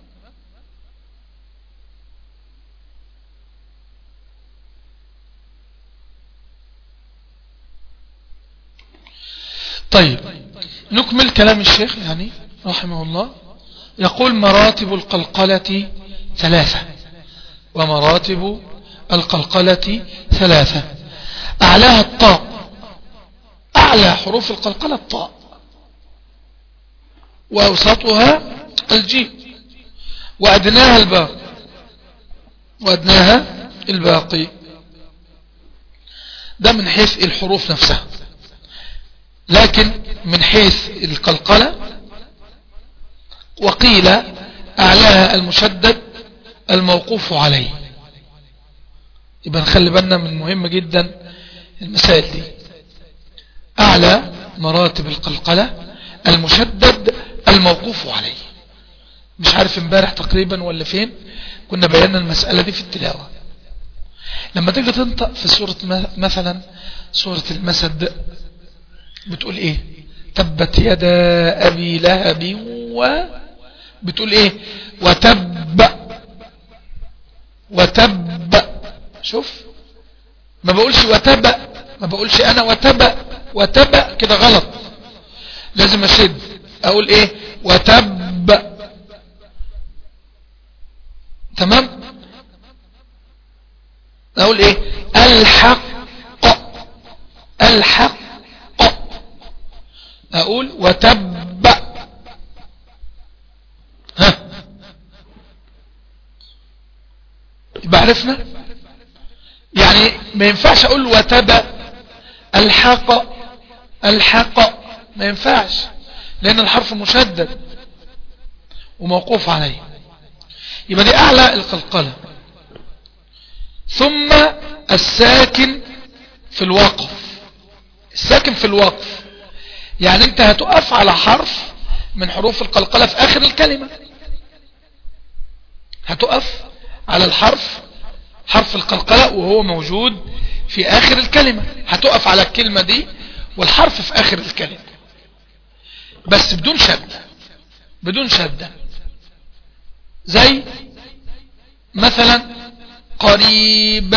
طيب نكمل كلام الشيخ يعني رحمه الله. يقول مراتب القلقلة ثلاثة، ومراتب القلقلة ثلاثة. أعلاها الطاء، أعلى حروف القلقلة الطاء، وأوسطها الجيم، وأدناها الباقي. ده من حيث الحروف نفسها، لكن من حيث القلقلة وقيل أعلاها المشدد الموقوف عليه. يبقى نخلي بالنا من مهم جدا المسائل دي. أعلى مراتب القلقلة المشدد الموقوف عليه. مش عارف امبارح تقريبا ولا فين كنا بينا المسألة دي في التلاوة. لما تيجي تنطق في سورة مثلا سورة المسد بتقول ايه؟ تبت يدا أبي لهب بتقول ايه؟ وتب. شوف، ما بقولش وتب، ما بقولش انا وتب كده غلط، لازم اشد اقول ايه؟ وتب. تمام. اقول ايه؟ الحق اقول وتب. يبقى عرفنا يعني ما ينفعش اقول وتب الحق ما ينفعش، لان الحرف مشدد وموقوف عليه. يبقى دي اعلى القلقلة. ثم الساكن في الوقف. الساكن في الوقف يعني انت هتقف على حرف من حروف القلقلة في اخر الكلمة، هتقف على حرف القلقلة وهو موجود في اخر الكلمة، هتقف على الكلمة دي والحرف في اخر الكلمة بس بدون شدة. زي مثلا قريب،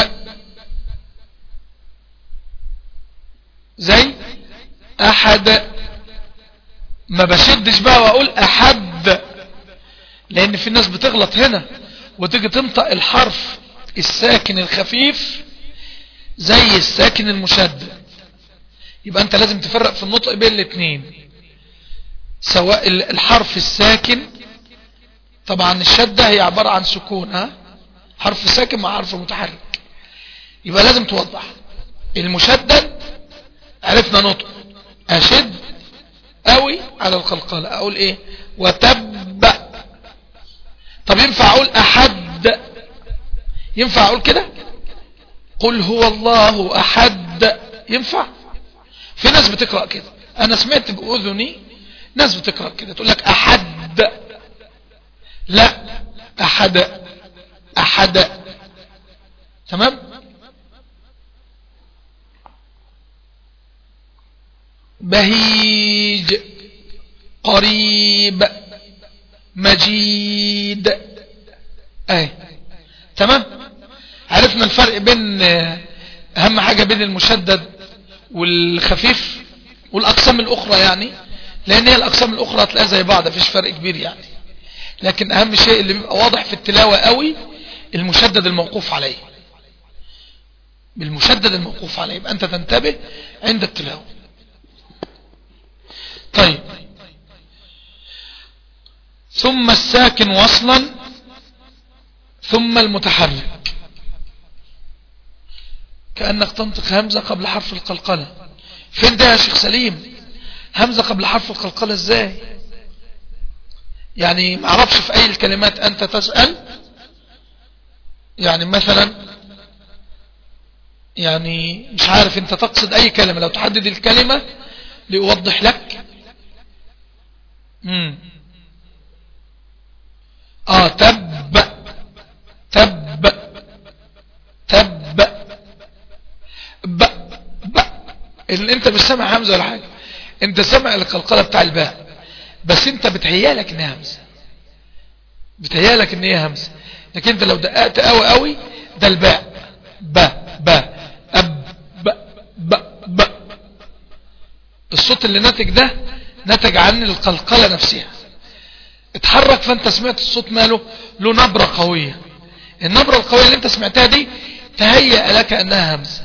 زي احد. ما بشدش بقى واقول احد، لان في ناس بتغلط هنا وتيجي تنطق الحرف الساكن الخفيف زي الساكن المشدد. يبقى انت لازم تفرق في النطق بين الاثنين، سواء الحرف الساكن، طبعا الشدة هي عبارة عن سكون، حرف ساكن مع حرف متحرك، يبقى لازم توضح. المشدد عرفنا نطق، اشد قوي على القلقلة اقول ايه؟ وتب. طب ينفع اقول احد؟ ينفع اقول كده؟ قل هو الله احد، ينفع؟ في ناس بتقرأ كده، انا سمعت باذني ناس بتقرأ كده تقول لك احد. لا، احد. تمام. بهيج، قريب، مجيد. تمام. عرفنا الفرق بين اهم حاجة بين المشدد والخفيف والاقسام الاخرى، يعني لان هي الاقسام الاخرى هتلاقيها زي بعض، مفيش فرق كبير يعني. لكن اهم شيء اللي بيبقى واضح في التلاوة قوي المشدد الموقوف عليه، بالمشدد الموقوف عليه يبقى انت تنتبه عند التلاوة. طيب، ثم الساكن وصلا ثم المتحرك، كأنك تنطق همزة قبل حرف القلقلة. فين ده يا شيخ سليم؟ همزة قبل حرف القلقلة ازاي؟ يعني معرفش في اي الكلمات انت تسأل، يعني مثلا يعني مش عارف انت تقصد اي كلمة، لو تحدد الكلمة لأوضح لك. تب تب تب ب ب. انت مش سامع همزة ولا حاجة، انت سامع القلقلة بتاع الباء، بس انت بتهيالك انها همزة، بتهيالك ان هي همزة، لكن انت لو دققت قوي قوي ده الباء، ب ب اب ب ب ب. الصوت اللي ناتج ده نتج عن القلقلة نفسها، اتحرك فانت سمعت الصوت ماله له نبرة قوية، النبرة القوية اللي انت سمعتها دي تهيأ لك انها همزة،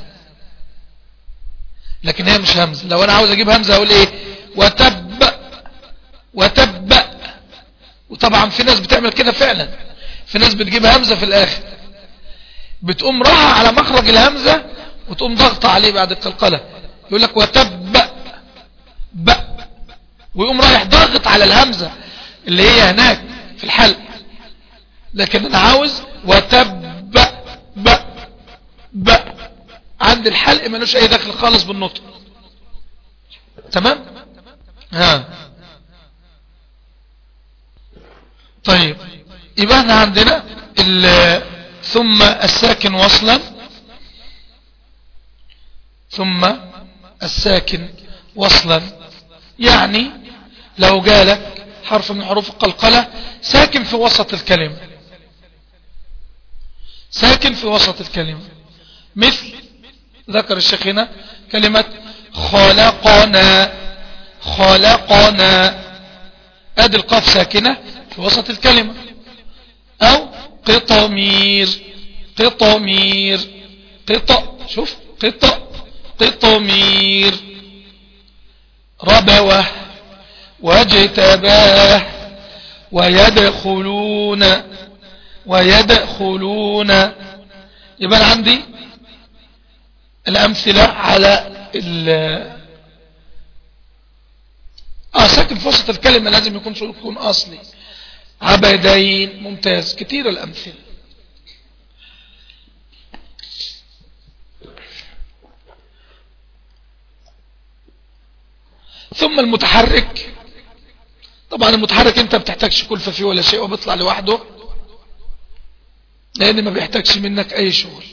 لكن هي مش همزة. لو انا عاوز اجيب همزة اقول ايه؟ وتب وتب. وطبعا في ناس بتعمل كده فعلا، في ناس بتجيب همزة في الاخر، بتقوم راحة على مخرج الهمزة وتقوم ضغط عليه بعد القلقلة، يقول لك وتب ب، ويقوم رايح ضاغط على الهمزة اللي هي هناك في الحلق. لكن انا عاوز وتب ب ب عند الحلق، ملوش اي دخل خالص بالنطق. تمام؟ طيب، يبقى احنا عندنا ثم الساكن وصلا، ثم الساكن وصلا، يعني لو جالك حرف من حروف القلقلة ساكن في وسط الكلمة، ساكن في وسط الكلمة، مثل ذكر الشيخ هنا كلمة خلقنا، خلقنا، ادي القاف ساكنة في وسط الكلمة. او قطمير، قطمير، شوف قطمير. ربوه واجتباه ويدخلون، ويدخلون. يبقى أنا عندي الأمثلة على ساكن في وسط الكلمة لازم يكون أصلي. عبدين، ممتاز، كتير الأمثلة. ثم المتحرك، طبعا المتحرك انت بتحتاجش كلفة فيه ولا شيء، وبيطلع لوحده لان ما بيحتاجش منك اي شغل،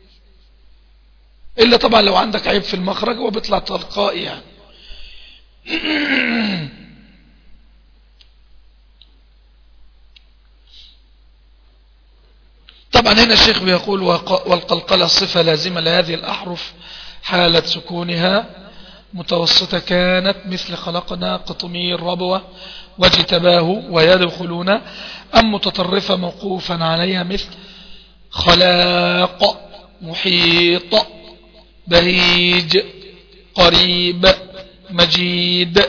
الا طبعا لو عندك عيب في المخرج وبيطلع تلقائي يعني. طبعا هنا الشيخ بيقول والقلقلة صفة لازمة لهذه الأحرف حالة سكونها متوسطة كانت، مثل خلقنا، قطمير، ربوة، واجتباه، ويدخلون. أم متطرفة موقوفا عليها، مثل خلاق، محيط، بهيج، قريب، مجيد.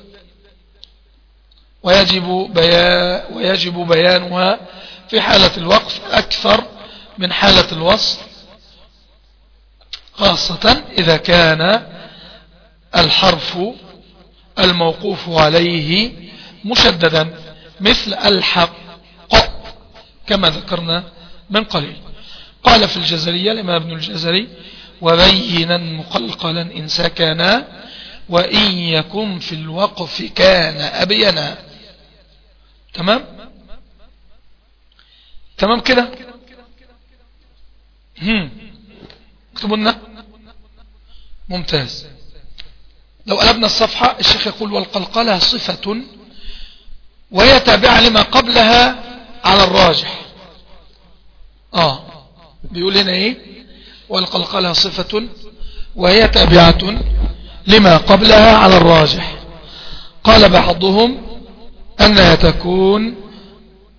ويجب بيانها في حالة الوقف أكثر من حالة الوصل، خاصة إذا كان الحرف الموقوف عليه مشددا، مثل الحق كما ذكرنا من قليل. قال في الجزرية الإمام ابن الجزري: وبينا مقلقلا إن سكنا، وإن يكن في الوقف كان أبينا. تمام؟ تمام كده؟ اكتبوا لنا. ممتاز. لو قلبنا الصفحة، الشيخ يقول: والقلقلة صفة وهي تابعة لما قبلها على الراجح. بيقول هنا ايه؟ والقلقلة صفة وهي تابعة لما قبلها على الراجح. قال بعضهم أنها تكون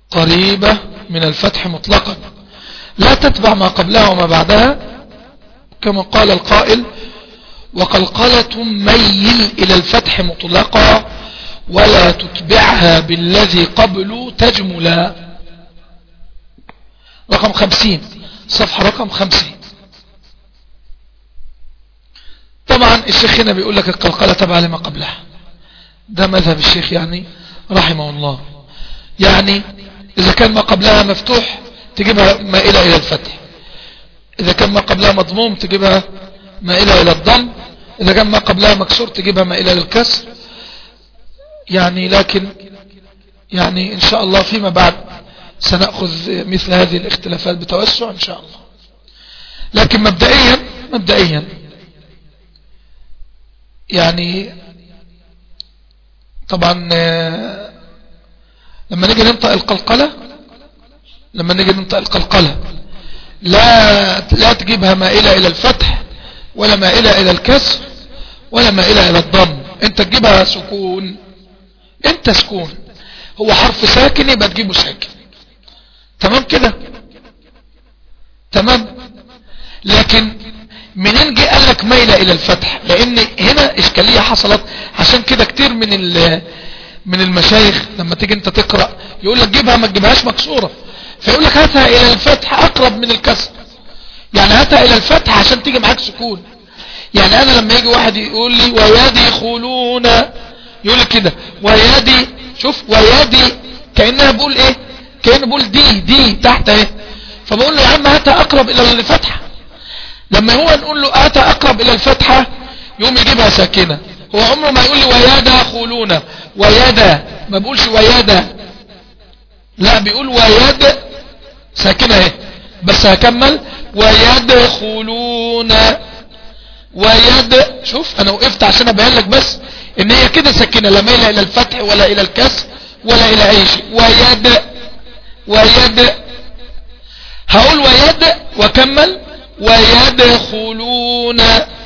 قريبة من الفتح مطلقا لا تتبع ما قبلها وما بعدها، كما قال القائل: وقلقلة ميل إلى الفتح مطلقا ولا تتبعها بالذي قبل تجملا. رقم 50، صفحة رقم 50. طبعا الشيخ هنا بيقول لك القلقلة تبع لما قبلها، ده مذهب الشيخ يعني رحمه الله. يعني إذا كان ما قبلها مفتوح تجيبها مائلة إلى الفتح، إذا كان ما قبلها مضموم تجيبها مائلة إلى الضم، إذا كان ما قبلها مكسور تجيبها مائلة للكسر. يعني لكن يعني إن شاء الله فيما بعد سنأخذ مثل هذه الاختلافات بتوسع إن شاء الله. لكن مبدئيا يعني طبعا لما نيجي ننطق القلقلة لا تجيبها مائلة إلى الفتح ولا مائلة إلى الكسر ولا مائلة إلى الضم، انت تجيبها سكون. انت سكون، هو حرف ساكن يبقى تجيبه ساكن، تمام كده؟ تمام. لكن منين جه قال لك ميلة إلى الفتح؟ لأن هنا إشكالية حصلت، عشان كده كتير من المشايخ لما تيجي انت تقرأ يقول لك جيبها ما تجيبهاش مكسورة، فيقول لك هاتها إلى الفتح أقرب من الكسر، يعني هاتها إلى الفتح عشان تيجي معاك سكون. يعني أنا لما يجي واحد يقول لي ويدخلون، يقول لي كده ويدي، شوف ويدي كأنها بقول ايه، كأنه بقول دي تحت ايه، فبقول له يا عم هاتها أقرب إلى الفتحة. لما هو نقول له هاتها أقرب إلى الفتحة يقوم يجيبها ساكنة. هو عمره ما يقول لي ويدخلون، ويدا ما بقولش ويدا، لا بيقول ويد ساكنة ايه، بس هكمل ويدخلون شوف انا وقفت عشان ابين لك بس ان هي كده ساكنة، لا ميلة الى الفتح ولا الى الكسر ولا الى اي شيء. ويد هقول ويد واكمل ويدخلون.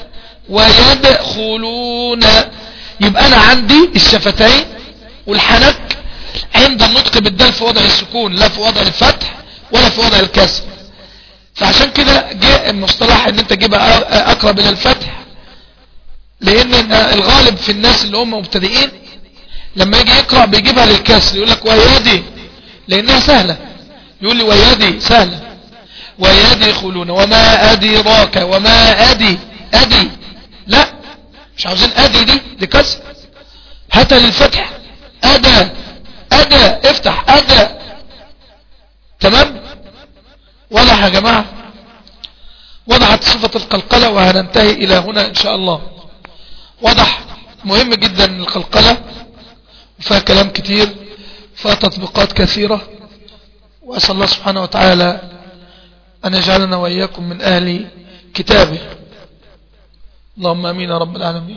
يبقى انا عندي الشفتين والحنك عند النطق بالدال في وضع السكون، لا في وضع الفتح ولا في وضع الكسر. فعشان كده جاء المصطلح ان انت تجيبها اقرب الى الفتح، لان الغالب في الناس اللي هم مبتدئين لما يجي يقرأ بيجيبها للكسر، يقول لك ويدي لانها سهلة، يقول لي ويدي سهلة. ويدخلون وما ادراك وما ادي لا مش عاوزين ادي دي كسر، هاتها للفتح ادا افتح ادا. تمام واضح يا جماعة؟ وضعت صفة القلقلة وهننتهي إلى هنا إن شاء الله. وضح مهم جدا القلقلة وفيها كلام كتير، فيها تطبيقات كثيرة، وأسأل الله سبحانه وتعالى أن يجعلنا وإياكم من أهل كتابه. اللهم أمين يا رب العالمين.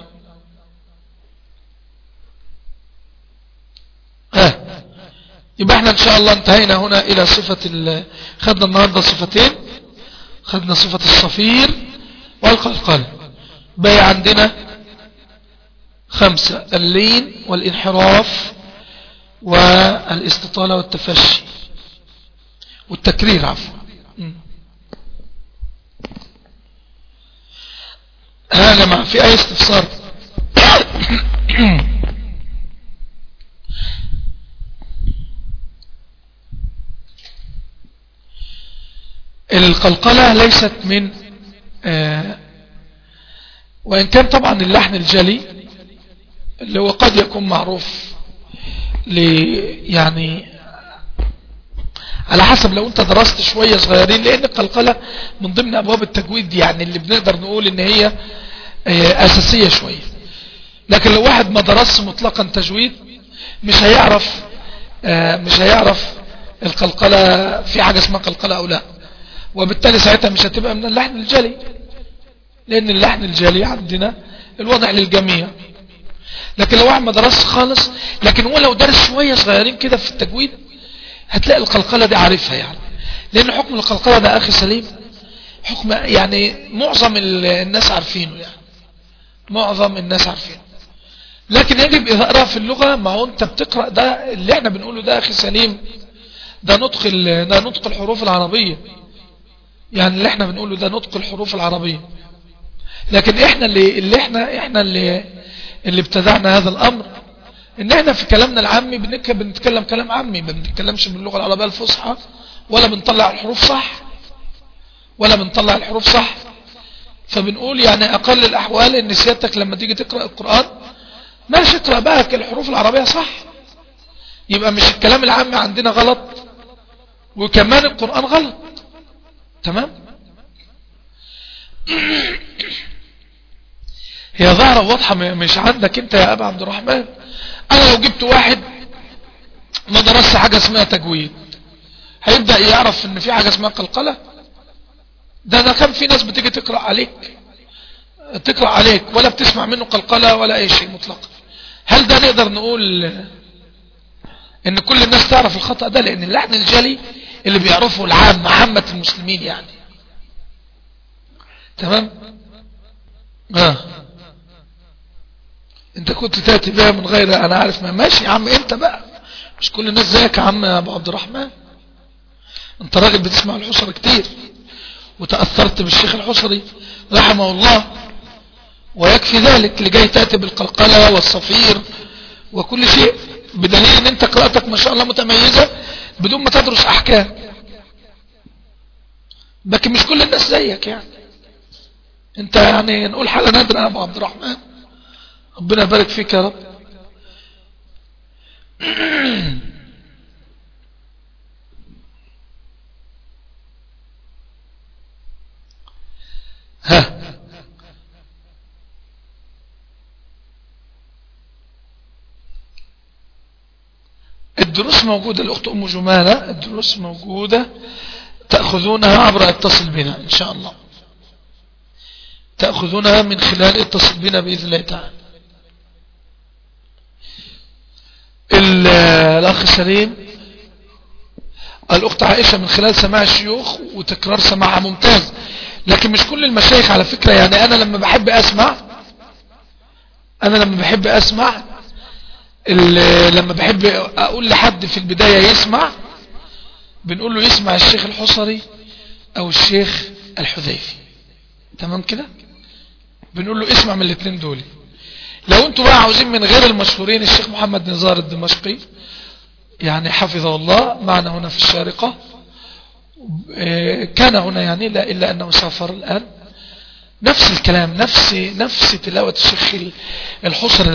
يبقى احنا ان شاء الله انتهينا هنا الى صفة خدنا النهاردة صفتين، خدنا صفة الصفير والقلقلة، بقى عندنا 5: اللين والانحراف والاستطالة والتفشي والتكرير عفوا. ها يا جماعة في اي استفسار؟ القلقلة ليست من وإن كان طبعا اللحن الجلي اللي هو قد يكون معروف يعني على حسب لو انت درست شوية صغيرين، لأن القلقلة من ضمن أبواب التجويد يعني اللي بنقدر نقول ان هي أساسية شوية. لكن لو واحد ما درس مطلقا تجويد مش هيعرف القلقلة في حاجة اسمها قلقلة أو لا، وبالتالي ساعتها مش هتبقى من اللحن الجلي، لأن اللحن الجلي عندنا الوضع للجميع. لكن لو واحد ما درس خالص، لكن هو لو درس شوية صغيرين كده في التجويد هتلاقي القلقلة دي عارفها يعني، لأن حكم القلقلة ده أخي سليم حكم يعني معظم الناس عارفينه، يعني معظم الناس عارفينه. لكن يجب إظهارها في اللغة. ما هو أنت بتقرأ ده اللي احنا بنقوله ده أخي سليم، ده نطق الحروف العربية، يعني اللي احنا بنقوله ده نطق الحروف العربية. لكن احنا اللي ابتدعنا هذا الامر، ان احنا في كلامنا العامي بنتكلم كلام عامي، ما بنتكلمش باللغة العربية الفصحى، ولا بنطلع الحروف صح. فبنقول يعني اقل الاحوال ان سيادتك لما تيجي تقرأ القرآن ماشي اقرأ بقى الحروف العربية صح، يبقى مش الكلام العامي عندنا غلط وكمان القرآن غلط. تمام. هي ظاهرة واضحة مش عندك انت يا ابا عبد الرحمن. انا لو جبت واحد ما درس حاجة اسمها تجويد هيبدأ يعرف ان في حاجة اسمها قلقلة؟ ده كان في ناس بتيجي تقرأ عليك ولا بتسمع منه قلقلة ولا اي شيء مطلقا. هل ده نقدر نقول ان كل الناس تعرف الخطأ ده؟ لان اللحن الجلي اللي بيعرفه عامة المسلمين يعني. تمام. انت كنت تأتي بها من غير انا عارف، ما ماشي يا عم انت بقى، مش كل الناس زيك يا عم يا ابو عبد الرحمن. انت راجل بتسمع الحصري كتير وتأثرت بالشيخ الحصري رحمه الله، ويكفي ذلك اللي جاي تأتي بالقلقلة والصفير وكل شيء، بدليل ان انت قراءتك ما شاء الله متميزة بدون ما تدرس احكام. لكن مش كل الناس زيك يعني، انت يعني نقول حالة نادرة يا ابو عبد الرحمن، ربنا يبارك فيك يا رب. الدروس موجودة الأخت أم جمالة، الدروس موجودة تأخذونها عبر اتصل بنا إن شاء الله، تأخذونها من خلال اتصل بنا بإذن الله تعالى. الأخ سليم، الأخت عائشة من خلال سماع الشيوخ وتكرار سماعها ممتاز، لكن مش كل المشايخ على فكرة. يعني أنا لما بحب أسمع لما بحب أقول لحد في البداية يسمع، بنقول له يسمع الشيخ الحصري أو الشيخ الحذيفي. تمام كده، بنقول له اسمع من الاثنين دول. لو انتوا بقى عاوزين من غير المشهورين، الشيخ محمد نزار الدمشقي يعني حفظه الله معنا هنا في الشارقة، كان هنا يعني لا إلا أنه سافر الآن. نفس الكلام، نفس تلاوة الشيخ الحصري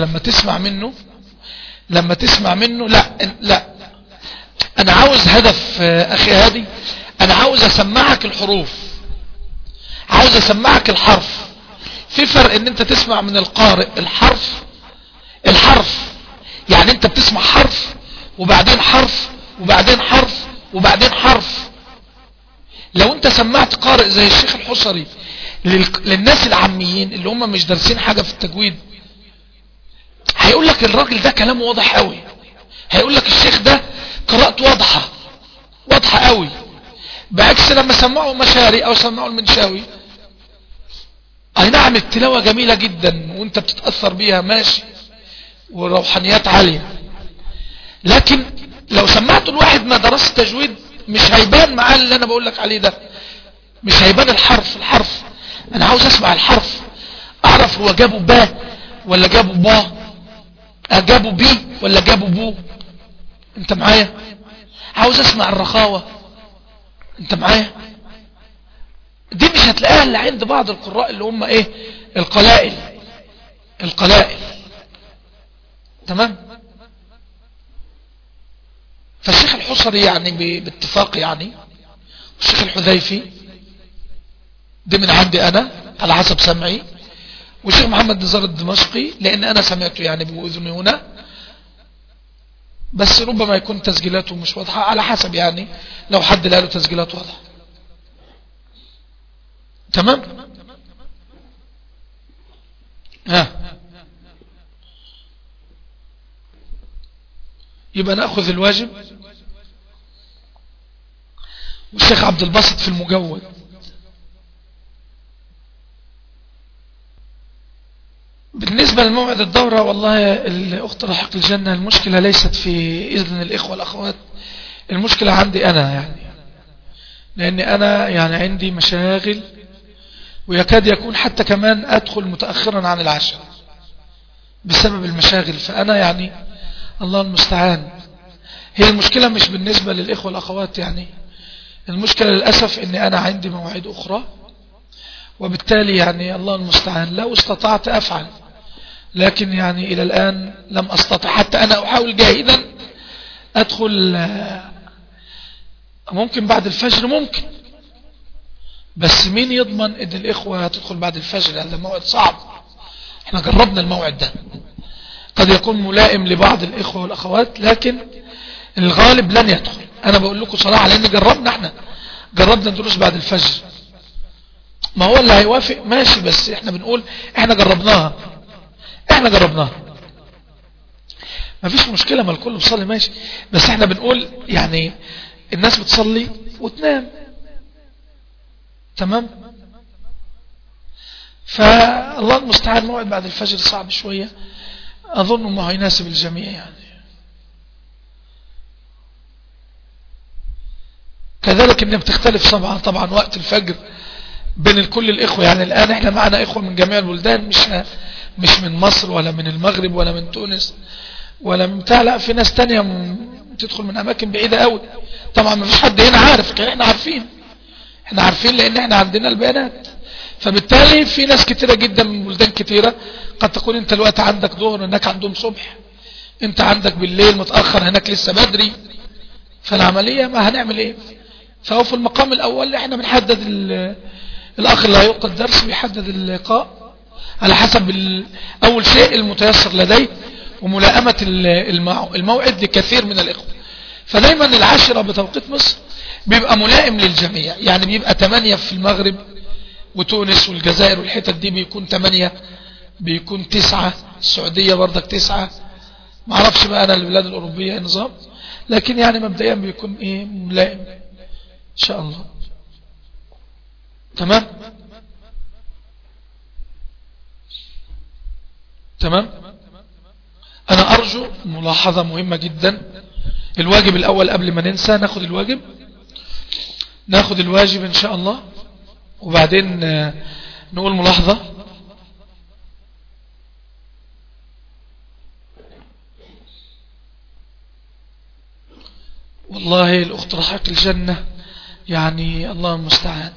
لما تسمع منه لا أنا عاوز هدف أخي هادي، أنا عاوز أسمعك الحروف، عاوز أسمعك الحرف. في فرق ان انت تسمع من القارئ الحرف، يعني انت بتسمع حرف وبعدين حرف وبعدين حرف وبعدين حرف. لو انت سمعت قارئ زي الشيخ الحصري للناس العاميين اللي هم مش دارسين حاجة في التجويد، هيقول لك الراجل ده كلامه واضح قوي، هيقول لك الشيخ ده قراءته واضحة قوي. بعكس لما سمعوا مشاري او سمعوا المنشاوي، اي نعم التلاوة جميلة جدا وانت بتتأثر بيها ماشي وروحانيات عالية، لكن لو سمعت الواحد ما درس تجويد مش هيبان معاه اللي انا بقول لك عليه ده، مش هيبان الحرف. انا عاوز اسمع الحرف، اعرف هو جابوا با ولا جابوا با، جابوا بي ولا جابوا بو. انت معايا؟ عاوز اسمع الرخاوة. انت معايا؟ دي مش هتلاقيها الا عند بعض القراء اللي هم ايه، القلائل. تمام. فالشيخ الحصري يعني باتفاق يعني، والشيخ الحذيفي دي من عندي انا على حسب سمعي، والشيخ محمد نزار الدمشقي لان انا سمعته يعني بأذني هنا، بس ربما يكون تسجيلاته مش واضحة على حسب يعني لو حد له تسجيلات واضحة. تمام. يبقى نأخذ الواجب، والشيخ عبد الباسط في المجود. بالنسبة لموعد الدورة، والله الأخت رحق الجنة، المشكلة ليست في إذن الإخوة والأخوات، المشكلة عندي أنا يعني، لأن أنا يعني عندي مشاغل، ويكاد يكون حتى كمان أدخل متأخرا عن العشاء بسبب المشاغل. فأنا يعني الله المستعان. هي المشكلة مش بالنسبة للإخوة والأخوات يعني، المشكلة للأسف أن أنا عندي مواعيد أخرى، وبالتالي يعني الله المستعان لو استطعت أفعل، لكن يعني إلى الآن لم أستطع. حتى أنا أحاول جاهدا أدخل ممكن بعد الفجر ممكن، بس مين يضمن أن الإخوة تدخل بعد الفجر؟ هذا موعد صعب. احنا جربنا الموعد ده، قد يكون ملائم لبعض الإخوة والأخوات، لكن الغالب لن يدخل. أنا بقول لكم صراحة لأن جربنا الدروس بعد الفجر. ما هو اللي هيوافق ماشي، بس احنا بنقول احنا جربناها ما فيش مشكلة، ما الكل بيصلي ماشي، بس احنا بنقول يعني الناس بتصلي وتنام. تمام. فالله المستعان موعد بعد الفجر صعب شوية، أظن ما هو يناسب الجميع يعني. كذلك إنها بتختلف طبعا وقت الفجر بين كل الإخوة. يعني الآن إحنا معنا إخوة من جميع البلدان، مش من مصر ولا من المغرب ولا من تونس ولا من بتاع، لا، في ناس تانية تدخل من أماكن بعيدة قوي. طبعا ما فيش حد هنا عارف، احنا عارفين لأن احنا عندنا البيانات. فبالتالي في ناس كتيرة جدا من بلدان كتيرة. قد تكون انت الوقت عندك ظهر، هناك عندهم صبح، انت عندك بالليل متأخر، هناك لسه بدري. فالعملية ما هنعمل ايه؟ فهو في المقام الأول احنا بنحدد الأخ اللي هيلقى الدرس بيحدد اللقاء على حسب أول شيء المتيسر لديه وملائمة الموعد لكثير من الإخوة. فدايما 10 بتوقيت مصر بيبقى ملائم للجميع، يعني بيبقى 8 في المغرب وتونس والجزائر والحتت دي بيكون 8، بيكون 9، السعودية برضك 9. معرفش بقى أنا البلاد الأوروبية نظام، لكن يعني مبدئيا بيكون ملائم إن شاء الله. تمام. أنا أرجو ملاحظة مهمة جدا. الواجب الأول قبل ما ننسى ناخد الواجب إن شاء الله، وبعدين نقول ملاحظة. والله الأخت رحاق الجنة يعني الله المستعان.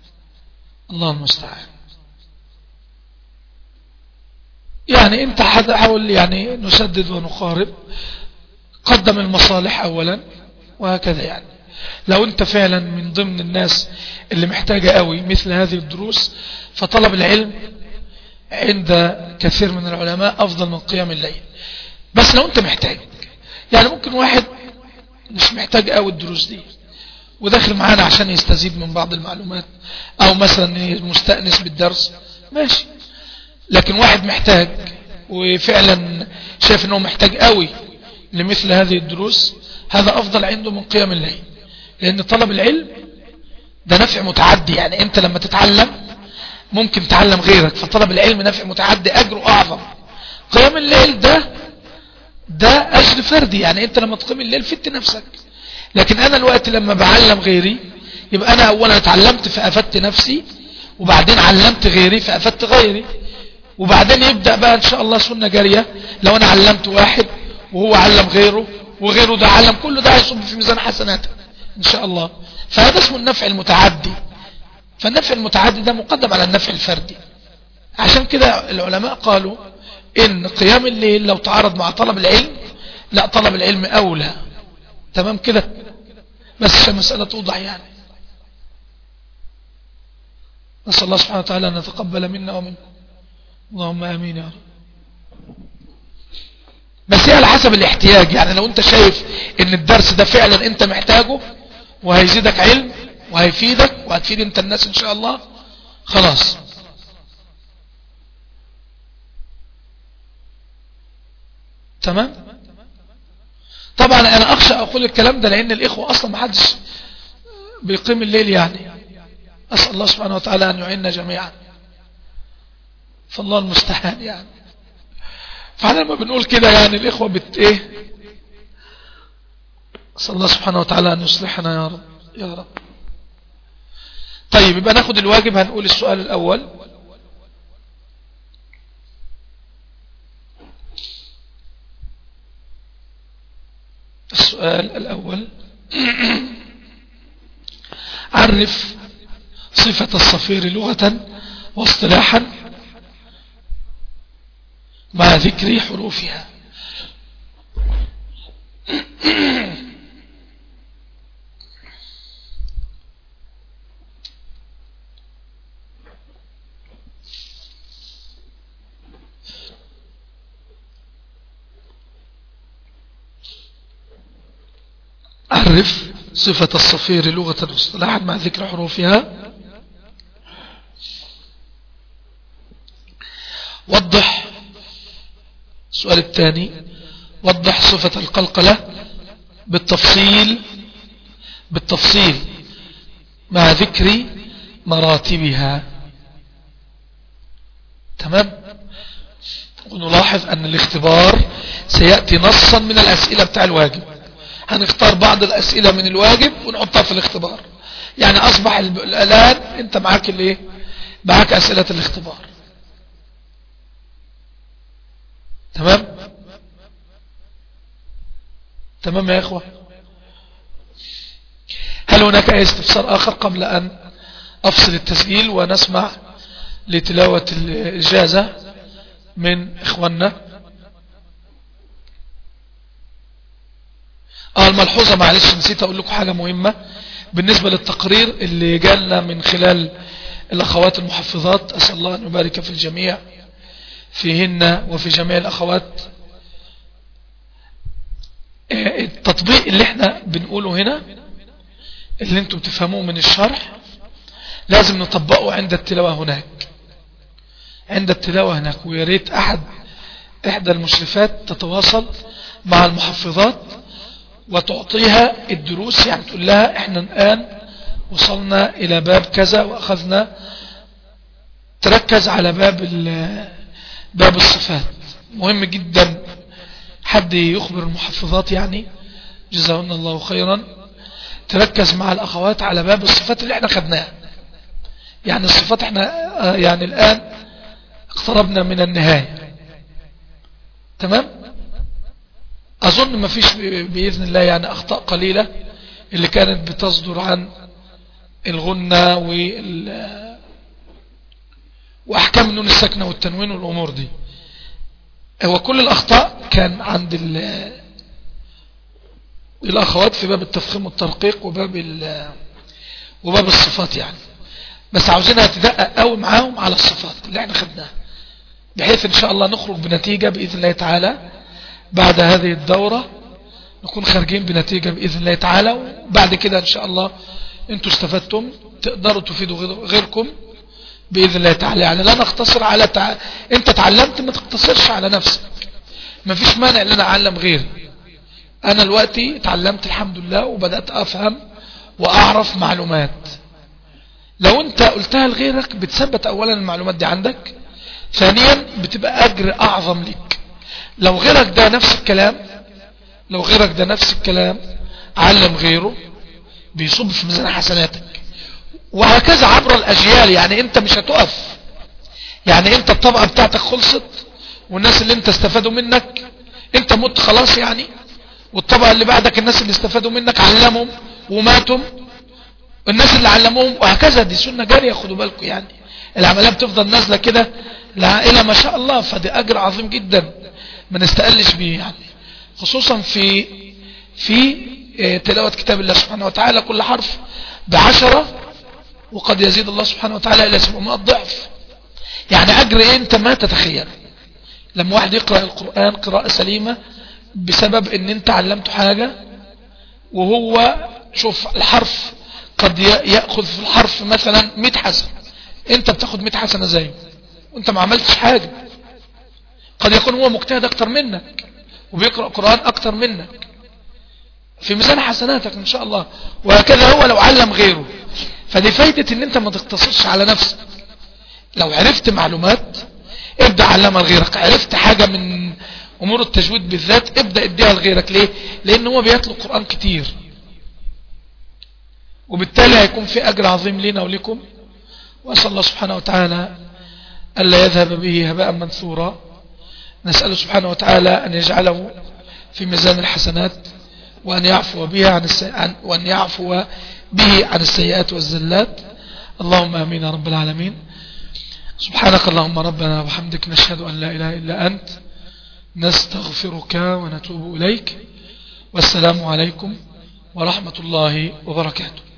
يعني انت حاول يعني نسدد ونقارب، قدم المصالح اولا وهكذا. يعني لو انت فعلا من ضمن الناس اللي محتاجة قوي مثل هذه الدروس، فطلب العلم عند كثير من العلماء افضل من قيام الليل. بس لو انت محتاج، يعني ممكن واحد مش محتاج قوي الدروس دي وداخل معانا عشان يستزيد من بعض المعلومات، او مثلا مستأنس بالدرس، ماشي. لكن واحد محتاج وفعلا شايف انه محتاج قوي لمثل هذه الدروس، هذا افضل عنده من قيام الليل. لان طلب العلم ده نفع متعدي، يعني انت لما تتعلم ممكن تعلم غيرك، فطلب العلم نفع متعدي اجره اعظم. قيام الليل ده اجر فردي، يعني انت لما تقيم الليل فدت نفسك. لكن انا الوقت لما بعلم غيري يبقى انا اولا اتعلمت فافدت نفسي، وبعدين علمت غيري فافدت غيري، وبعدين يبدأ بقى ان شاء الله سنة جارية. لو انا علمت واحد وهو علم غيره وغيره ده علم، كله ده هيصب في ميزان حسناته ان شاء الله. فهذا اسمه النفع المتعدي. فالنفع المتعدي ده مقدم على النفع الفردي. عشان كده العلماء قالوا ان قيام الليل لو تعارض مع طلب العلم، لا، طلب العلم اولى. تمام كده، بس عشان مسألة توضح يعني. نسأل الله سبحانه وتعالى أن يتقبل منا ومنكم، اللهم آمين يا رب. بس هي على حسب الاحتياج. يعني لو انت شايف ان الدرس ده فعلا انت محتاجه وهيزيدك علم وهيفيدك وهتفيد انت الناس ان شاء الله، خلاص. تمام. طبعا انا اخشى اقول الكلام ده لان الاخوة اصلا ما حدش بيقيم الليل يعني. اسأل الله سبحانه وتعالى ان يعيننا جميعا، فالله المستعان يعني. فاحنا لما بنقول كده يعني الاخوة أسأل الله سبحانه وتعالى أن يصلحنا يا رب يا رب. طيب يبقى ناخد الواجب. هنقول السؤال الأول. السؤال الأول عرف صفة الصفير لغة واصطلاحا مع ذكر حروفها. عرف صفة الصفير لغة واصطلاحا مع ذكر حروفها. وضح. السؤال الثاني وضح صفة القلقلة بالتفصيل مع ذكر مراتبها. تمام. ونلاحظ أن الاختبار سيأتي نصا من الأسئلة بتاع الواجب. هنختار بعض الأسئلة من الواجب ونحطها في الاختبار. يعني أصبح الآن أنت معاك الايه؟ معاك أسئلة الاختبار. تمام. تمام يا إخوة. هل هناك أي استفسار آخر قبل أن أفصل التسجيل ونسمع لتلاوة الإجازة من إخواننا؟ الملحوظة معلش نسيت أقول لكم حاجة مهمة بالنسبة للتقرير اللي جالنا من خلال الأخوات المحفظات. أسأل الله أن يبارك في الجميع فيهن وفي جميع الأخوات. التطبيق اللي احنا بنقوله هنا اللي انتم بتفهموه من الشرح لازم نطبقه عند التلاوة هناك. عند التلاوة هناك. وياريت إحدى المشرفات تتواصل مع المحفظات وتعطيها الدروس. يعني تقول لها احنا الآن وصلنا إلى باب كذا وأخذنا. تركز على باب الصفات. مهم جدا حد يخبر المحفظات يعني جزاهن الله خيرا تركز مع الأخوات على باب الصفات اللي احنا خدناها. يعني الصفات احنا يعني الآن اقتربنا من النهاية. تمام. أظن ما فيش بإذن الله يعني أخطاء قليلة اللي كانت بتصدر عن الغنة وأحكام النون الساكنة والتنوين والأمور دي. هو كل الأخطاء كان عند الأخوات في باب التفخيم والترقيق وباب الصفات يعني. بس عاوزينها تدقق قوي معاهم على الصفات اللي احنا خدناها بحيث ان شاء الله نخرج بنتيجة بإذن الله تعالى. بعد هذه الدورة نكون خارجين بنتيجة بإذن الله تعالى. وبعد كده ان شاء الله انتوا استفدتم تقدروا تفيدوا غيركم بإذن الله تعالى. يعني لا نقتصر على انت تعلمت ما تقتصرش على نفسك. ما فيش مانع ان انا اعلم غيري. انا دلوقتي تعلمت الحمد لله وبدأت افهم واعرف معلومات. لو انت قلتها لغيرك بتثبت اولا المعلومات دي عندك. ثانيا بتبقى اجر اعظم لك. لو غيرك ده نفس الكلام علم غيره بيصب في ميزان حسناتك. وهكذا عبر الاجيال. يعني انت مش هتقف. يعني انت الطبقة بتاعتك خلصت والناس اللي انت استفادوا منك انت مت خلاص يعني. والطبقة اللي بعدك الناس اللي استفادوا منك علمهم وماتوا الناس اللي علموهم. وهكذا دي سنة جارية. خدوا بالكم يعني العملية بتفضل نازلة كده العائلة ما شاء الله. فدي أجر عظيم جدا ما نستقلش بيه يعني. خصوصا في تلاوة كتاب الله سبحانه وتعالى كل حرف ب10 وقد يزيد الله سبحانه وتعالى إلى 700 ضعف. يعني أجر انت ما تتخيل لما واحد يقرأ القرآن قراءة سليمة بسبب ان انت علمته حاجة. وهو شوف الحرف قد يأخذ في الحرف مثلا 100 حسنة. انت بتاخد 100 حسنة زيه وانت ما عملتش حاجة. قد يكون هو مجتهد اكتر منك وبيقرأ قرآن اكتر منك في ميزان حسناتك ان شاء الله. وهكذا هو لو علم غيره. فدي فايدة ان انت ما تقتصرش على نفسك. لو عرفت معلومات ابدأ علمها لغيرك. عرفت حاجة من أمور التجويد بالذات ابدأ اديها لغيرك. ليه؟ لأن هو بيتلو القرآن كتير، وبالتالي هيكون في أجر عظيم لنا ولكم. وأسأل الله سبحانه وتعالى ألا يذهب به هباء منثورا. نسأله سبحانه وتعالى أن يجعله في ميزان الحسنات، وأن يعفو به عن السيئات والزلات. اللهم آمين يا رب العالمين. سبحانك اللهم ربنا وبحمدك، نشهد أن لا إله إلا أنت، نستغفرك ونتوب إليك. والسلام عليكم ورحمة الله وبركاته.